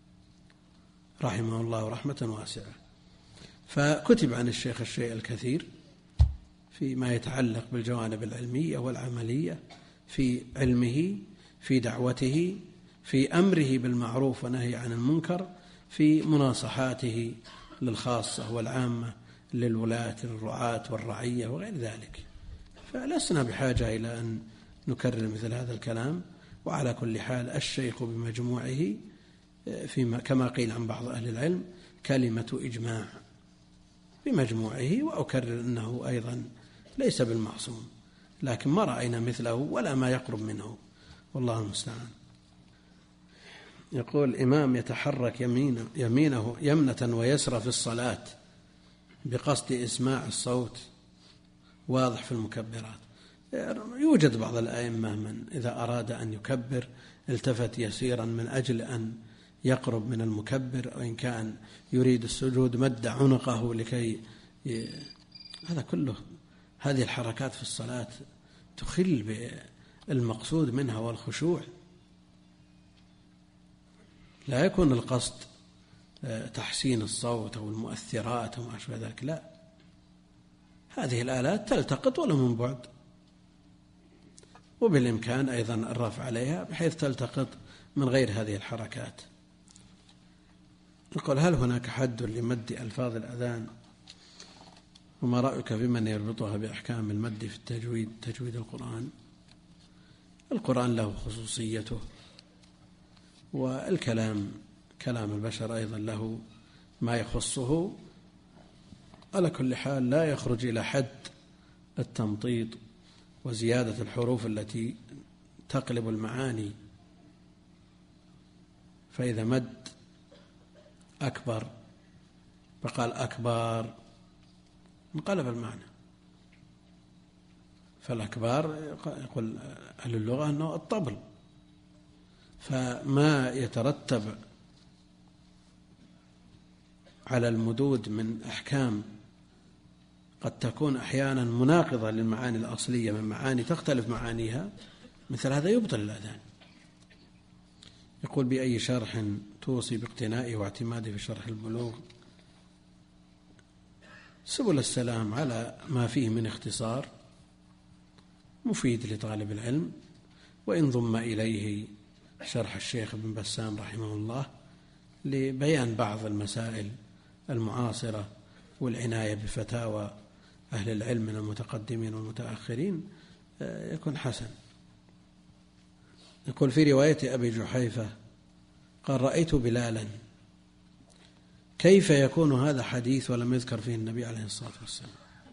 رحمه الله رحمة واسعة. فكتب عن الشيخ الشيء الكثير فيما يتعلق بالجوانب العلمية والعملية، في علمه، في دعوته، في أمره بالمعروف ونهي عن المنكر، في مناصحاته للخاصة والعامة، للولاة للرعاة والرعية وغير ذلك. فلسنا بحاجة إلى أن نكرر مثل هذا الكلام. وعلى كل حال الشيخ بمجموعه كما قيل عن بعض أهل العلم كلمة إجماع بمجموعه. وأكرر أنه أيضا ليس بالمعصوم، لكن ما رأينا مثله ولا ما يقرب منه، والله المستعان. يقول: إمام يتحرك يمينه يمنة ويسرى في الصلاة بقصد إسماع الصوت واضح في المكبرات. يوجد بعض الأئمة من إذا أراد أن يكبر التفت يسيرا من أجل أن يقرب من المكبر، وإن كان يريد السجود مد عنقه لكي هذا كله. هذه الحركات في الصلاة تخل بالمقصود منها والخشوع. لا يكون القصد تحسين الصوت أو المؤثرات وما أشبه ذلك، لا، هذه الآلات تلتقط ولو من بعد، وبالإمكان أيضا الرفع عليها بحيث تلتقط من غير هذه الحركات. يقول: هل هناك حد لمد ألفاظ الأذان؟ وما رأيك بمن يربطها بأحكام المد في التجويد، تجويد القرآن؟ القرآن له خصوصيته، والكلام كلام البشر أيضا له ما يخصه. على كل حال لا يخرج إلى حد التمطيط وزيادة الحروف التي تقلب المعاني. فإذا مد أكبر فقال أكبر انقلب المعنى. فالأكبار يقول أهل اللغة أنه الطبل. فما يترتب على المدود من أحكام قد تكون أحيانا مناقضة للمعاني الأصلية من معاني تختلف معانيها، مثل هذا يبطل الأذان. يقول: بأي شرح توصي باقتنائه واعتماده في شرح البلوغ؟ سبل السلام على ما فيه من اختصار مفيد لطالب العلم، وإن ضم إليه شرح الشيخ ابن بسام رحمه الله لبيان بعض المسائل المعاصرة والعناية بفتاوى أهل العلم من المتقدمين والمتأخرين يكون حسن. يقول: في رواية أبي جحيفة قال: رأيت بلالا، كيف يكون هذا حديث ولم يذكر فيه النبي عليه الصلاة والسلام؟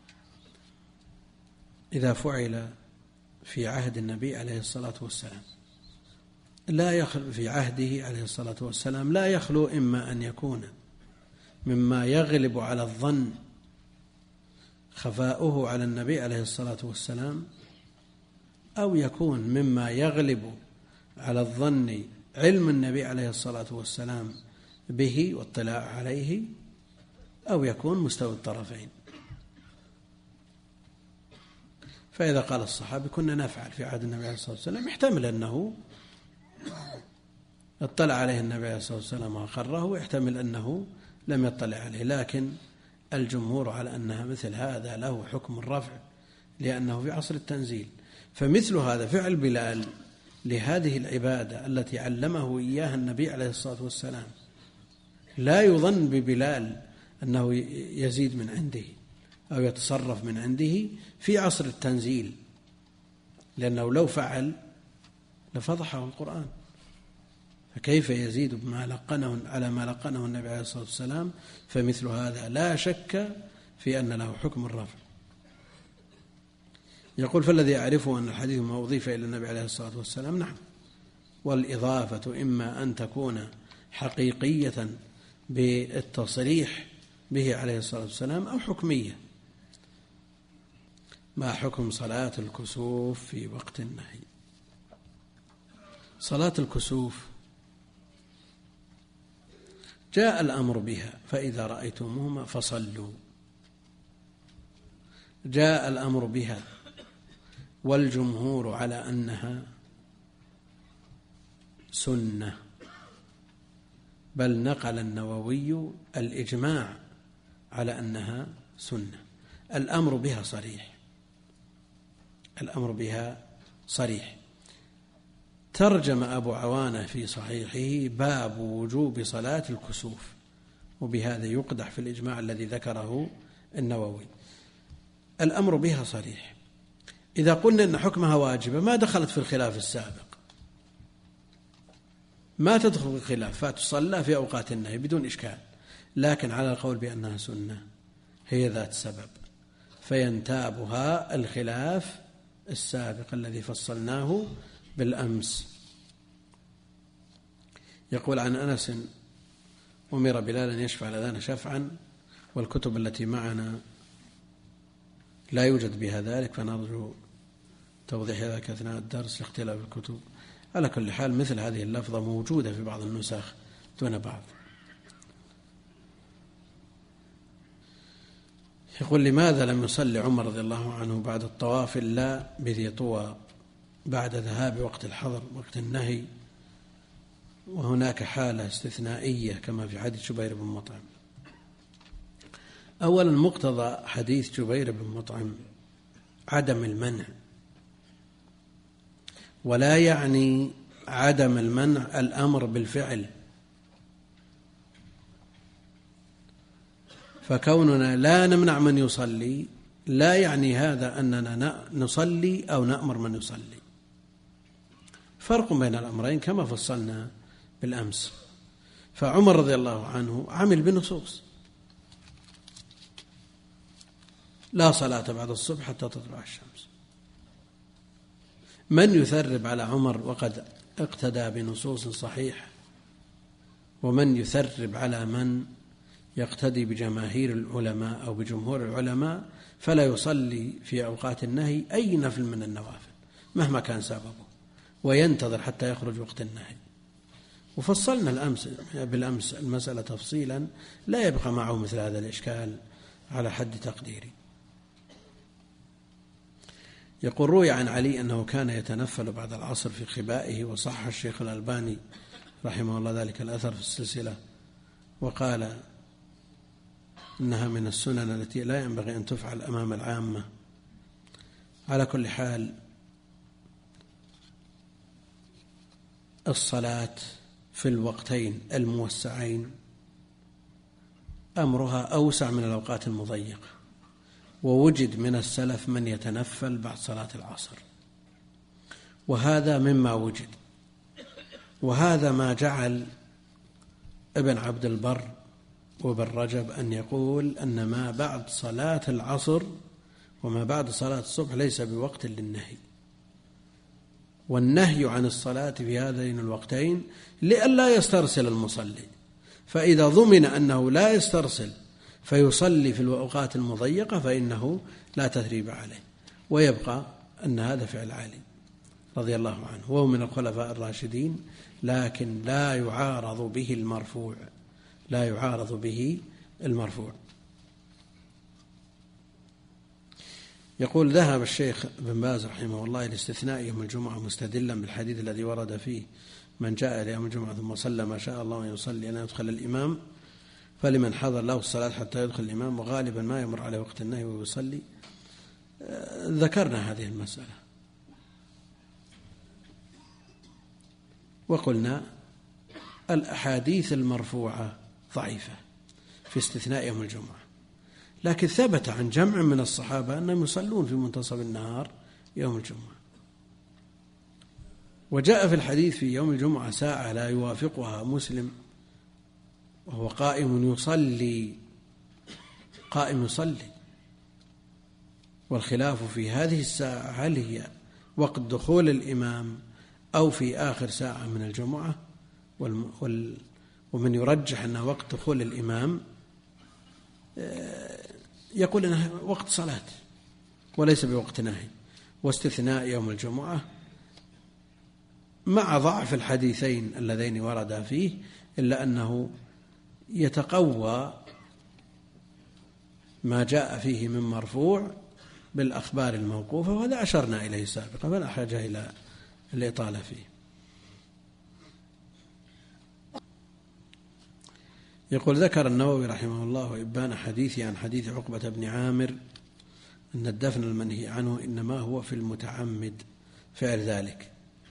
إذا فعل في عهد النبي عليه الصلاة والسلام لا يخلو في عهده عليه الصلاة والسلام لا يخلو إما أن يكون مما يغلب على الظن خفاؤه على النبي عليه الصلاة والسلام، أو يكون مما يغلب على الظن علم النبي عليه الصلاة والسلام به واطلاع عليه، أو يكون مستوى الطرفين. فإذا قال الصحابي: كنا نفعل في عهد النبي عليه الصلاة والسلام، يحتمل أنه اطلع عليه النبي عليه الصلاة والسلام وأقره، ويحتمل أنه لم يطلع عليه، لكن الجمهور على أنها مثل هذا له حكم الرفع لأنه في عصر التنزيل. فمثل هذا فعل بلال لهذه العبادة التي علمه إياها النبي عليه الصلاة والسلام لا يظن ببلال أنه يزيد من عنده أو يتصرف من عنده في عصر التنزيل، لأنه لو فعل لفضحه القرآن، فكيف يزيد بما لقنه على ما لقنه النبي عليه الصلاة والسلام؟ فمثل هذا لا شك في أن له حكم الرفع. يقول: فالذي يعرفه أن الحديث ما أضيف إلى النبي عليه الصلاة والسلام نعم، والإضافة إما أن تكون حقيقية بالتصريح به عليه الصلاة والسلام أو حكمية. ما حكم صلاة الكسوف في وقت النهي؟ صلاة الكسوف جاء الأمر بها فإذا رأيتموهما فصلوا، جاء الأمر بها، والجمهور على أنها سنة، بل نقل النووي الإجماع على أنها سنة. الأمر بها صريح، الأمر بها صريح. ترجم أبو عوانة في صحيحه باب وجوب صلاة الكسوف، وبهذا يقدح في الإجماع الذي ذكره النووي. الأمر بها صريح. إذا قلنا أن حكمها واجبة ما دخلت في الخلاف السابق، ما تدخل في الخلاف، فتصلى في أوقات النهي بدون إشكال، لكن على القول بأنها سنة هي ذات سبب، فينتابها الخلاف السابق الذي فصلناه بالأمس. يقول: عن أنس: أمر بلال أن يشفع الأذان شفعا، والكتب التي معنا لا يوجد بها ذلك، فنرجو توضيح ذلك أثناء الدرس لاختلاف الكتب. على كل حال مثل هذه اللفظة موجودة في بعض النسخ دون بعض. يقول: لماذا لم يصلي عمر رضي الله عنه بعد الطواف إلا بذي طوى بعد ذهاب وقت الحظر وقت النهي، وهناك حالة استثنائية كما في حديث جبير بن مطعم؟ أولا، مقتضى حديث جبير بن مطعم عدم المنع، ولا يعني عدم المنع الأمر بالفعل، فكوننا لا نمنع من يصلي لا يعني هذا أننا نصلي أو نأمر من يصلي. فرق بين الأمرين كما فصلنا بالأمس. فعمر رضي الله عنه عمل بنصوص: لا صلاة بعد الصبح حتى تطلع الشمس. من يثرب على عمر وقد اقتدى بنصوص صحيحة، ومن يثرب على من يقتدي بجماهير العلماء أو بجمهور العلماء فلا يصلي في أوقات النهي أي نفل من النوافل مهما كان سببه، وينتظر حتى يخرج وقت النهي. وفصلنا بالأمس المسألة تفصيلا لا يبقى معه مثل هذا الإشكال على حد تقديري. يقول روي عن علي أنه كان يتنفل بعد العصر في خبائه، وصح الشيخ الألباني رحمه الله ذلك الأثر في السلسلة، وقال إنها من السنن التي لا ينبغي أن تفعل أمام العامة. على كل حال الصلاة في الوقتين الموسعين أمرها أوسع من الأوقات المضيقة، ووجد من السلف من يتنفل بعد صلاة العصر، وهذا مما وجد، وهذا ما جعل ابن عبد البر وابن رجب أن يقول أن ما بعد صلاة العصر وما بعد صلاة الصبح ليس بوقت للنهي، والنهي عن الصلاة في هذين الوقتين لئلا يسترسل المصلي، فإذا ضمن أنه لا يسترسل فيصلي في الأوقات المضيقة فإنه لا تثريب عليه، ويبقى أن هذا فعل علي رضي الله عنه وهو من الخلفاء الراشدين، لكن لا يعارض به المرفوع. يقول ذهب الشيخ بن باز رحمه الله إلى استثناء يوم الجمعة مستدلا بالحديث الذي ورد فيه من جاء إلى يوم الجمعة ثم صلى ما شاء الله أن يصلي أن يدخل الإمام فلمن حضر له الصلاة حتى يدخل الإمام، وغالبا ما يمر عليه وقت النهي ويصلي. ذكرنا هذه المسألة وقلنا الأحاديث المرفوعة ضعيفة في استثناء يوم الجمعة، لكن ثبت عن جمع من الصحابة أنهم يصلون في منتصف النهار يوم الجمعة، وجاء في الحديث في يوم الجمعة ساعة لا يوافقها مسلم وهو قائم يصلي، والخلاف في هذه الساعة هل هي وقت دخول الإمام أو في آخر ساعة من الجمعة، ومن يرجح أنه وقت دخول الإمام يقول أنه وقت صلاة وليس بوقت نهي، واستثناء يوم الجمعة مع ضعف الحديثين اللذين وردا فيه إلا أنه يتقوى ما جاء فيه من مرفوع بالأخبار الموقوفة، وهذا أشرنا إليه سابقا فلا حاجة إلى الإطالة فيه. يقول ذكر النووي رحمه الله وإبان حديثي عن حديث عقبة بن عامر أن الدفن المنهي عنه إنما هو في المتعمد فعل ذلك.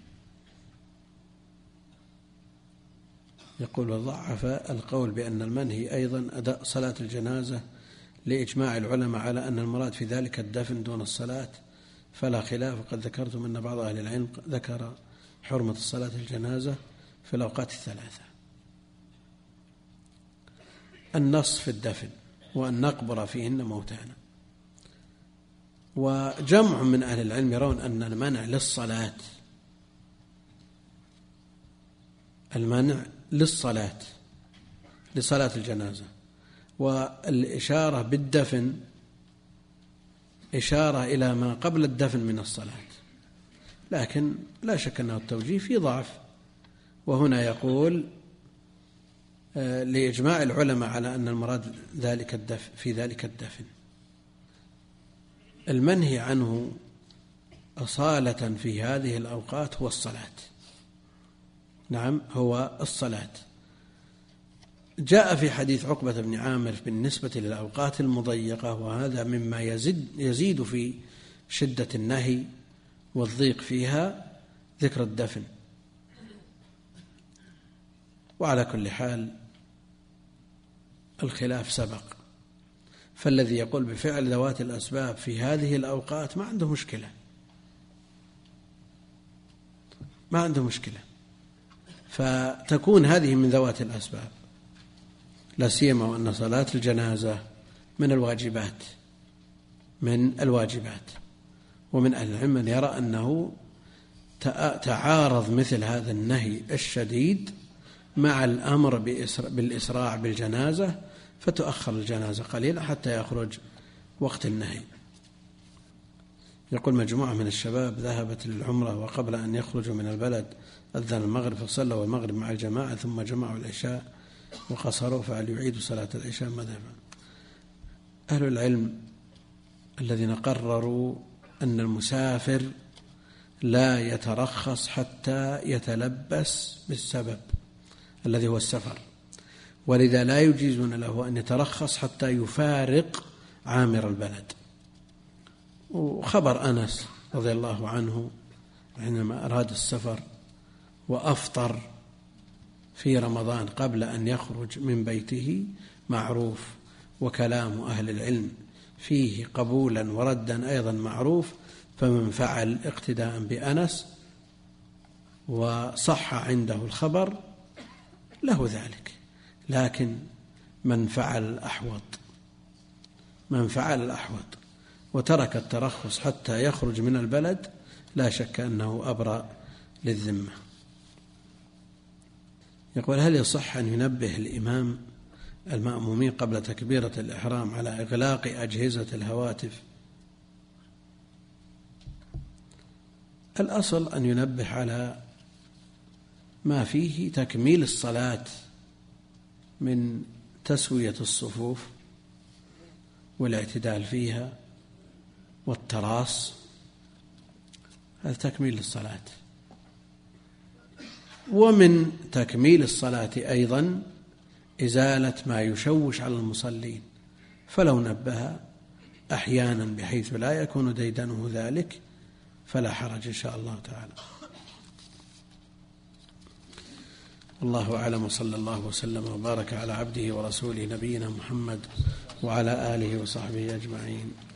يقول وضعف القول بأن المنهي أيضا أداء صلاة الجنازة لإجماع العلماء على أن المراد في ذلك الدفن دون الصلاة فلا خلاف، وقد ذكرتم أن بعض أهل العلم ذكر حرمة الصلاة الجنازة في الأوقات الثلاثة. النص في الدفن وأن نقبر فيهن موتانا، وجمع من أهل العلم يرون أن المنع للصلاة لصلاة الجنازة، والإشارة بالدفن إشارة إلى ما قبل الدفن من الصلاة، لكن لا شك أنه التوجيه في ضعف. وهنا يقول لإجماع العلماء على أن المراد في ذلك الدفن. المنهي عنه أصالة في هذه الأوقات هو الصلاة، نعم هو الصلاة. جاء في حديث عقبة بن عامر بالنسبة للأوقات المضيقة، وهذا مما يزيد في شدة النهي والضيق فيها ذكر الدفن. وعلى كل حال الخلاف سبق، فالذي يقول بفعل ذوات الأسباب في هذه الأوقات ما عنده مشكلة، فتكون هذه من ذوات الأسباب، لا سيما وأن صلاة الجنازة من الواجبات. ومن أهل العلم من يرى أنه تعارض مثل هذا النهي الشديد مع الأمر بالإسراع بالجنازة، فتؤخر الجنازة قليلا حتى يخرج وقت النهي. يقول مجموعة من الشباب ذهبت للعمرة، وقبل أن يخرجوا من البلد أذن المغرب فصلوا المغرب مع الجماعة ثم جمعوا العشاء وقصروا، فهل يعيدوا صلاة العشاء؟ ماذا يفعل؟ أهل العلم الذين قرروا أن المسافر لا يترخص حتى يتلبس بالسبب الذي هو السفر، ولذا لا يجيزون له أن يترخص حتى يفارق عامر البلد. وخبر أنس رضي الله عنه حينما أراد السفر وأفطر في رمضان قبل أن يخرج من بيته معروف، وكلام أهل العلم فيه قبولا وردا أيضا معروف، فمن فعل اقتداء بأنس وصح عنده الخبر له ذلك. لكن من فعل الأحوط وترك الترخص حتى يخرج من البلد لا شك أنه أبرأ للذمة. يقول: هل يصح أن ينبه الإمام المأمومين قبل تكبيرة الإحرام على إغلاق أجهزة الهواتف؟ الأصل أن ينبه على ما فيه تكميل الصلاة من تسوية الصفوف والاعتدال فيها والتراص، هذا تكميل للصلاة. ومن تكميل الصلاة أيضا إزالة ما يشوش على المصلين، فلو نبه أحيانا بحيث لا يكون ديدنه ذلك فلا حرج إن شاء الله تعالى. الله أعلم، وصلى الله وسلم وبارك على عبده ورسوله نبينا محمد وعلى آله وصحبه أجمعين.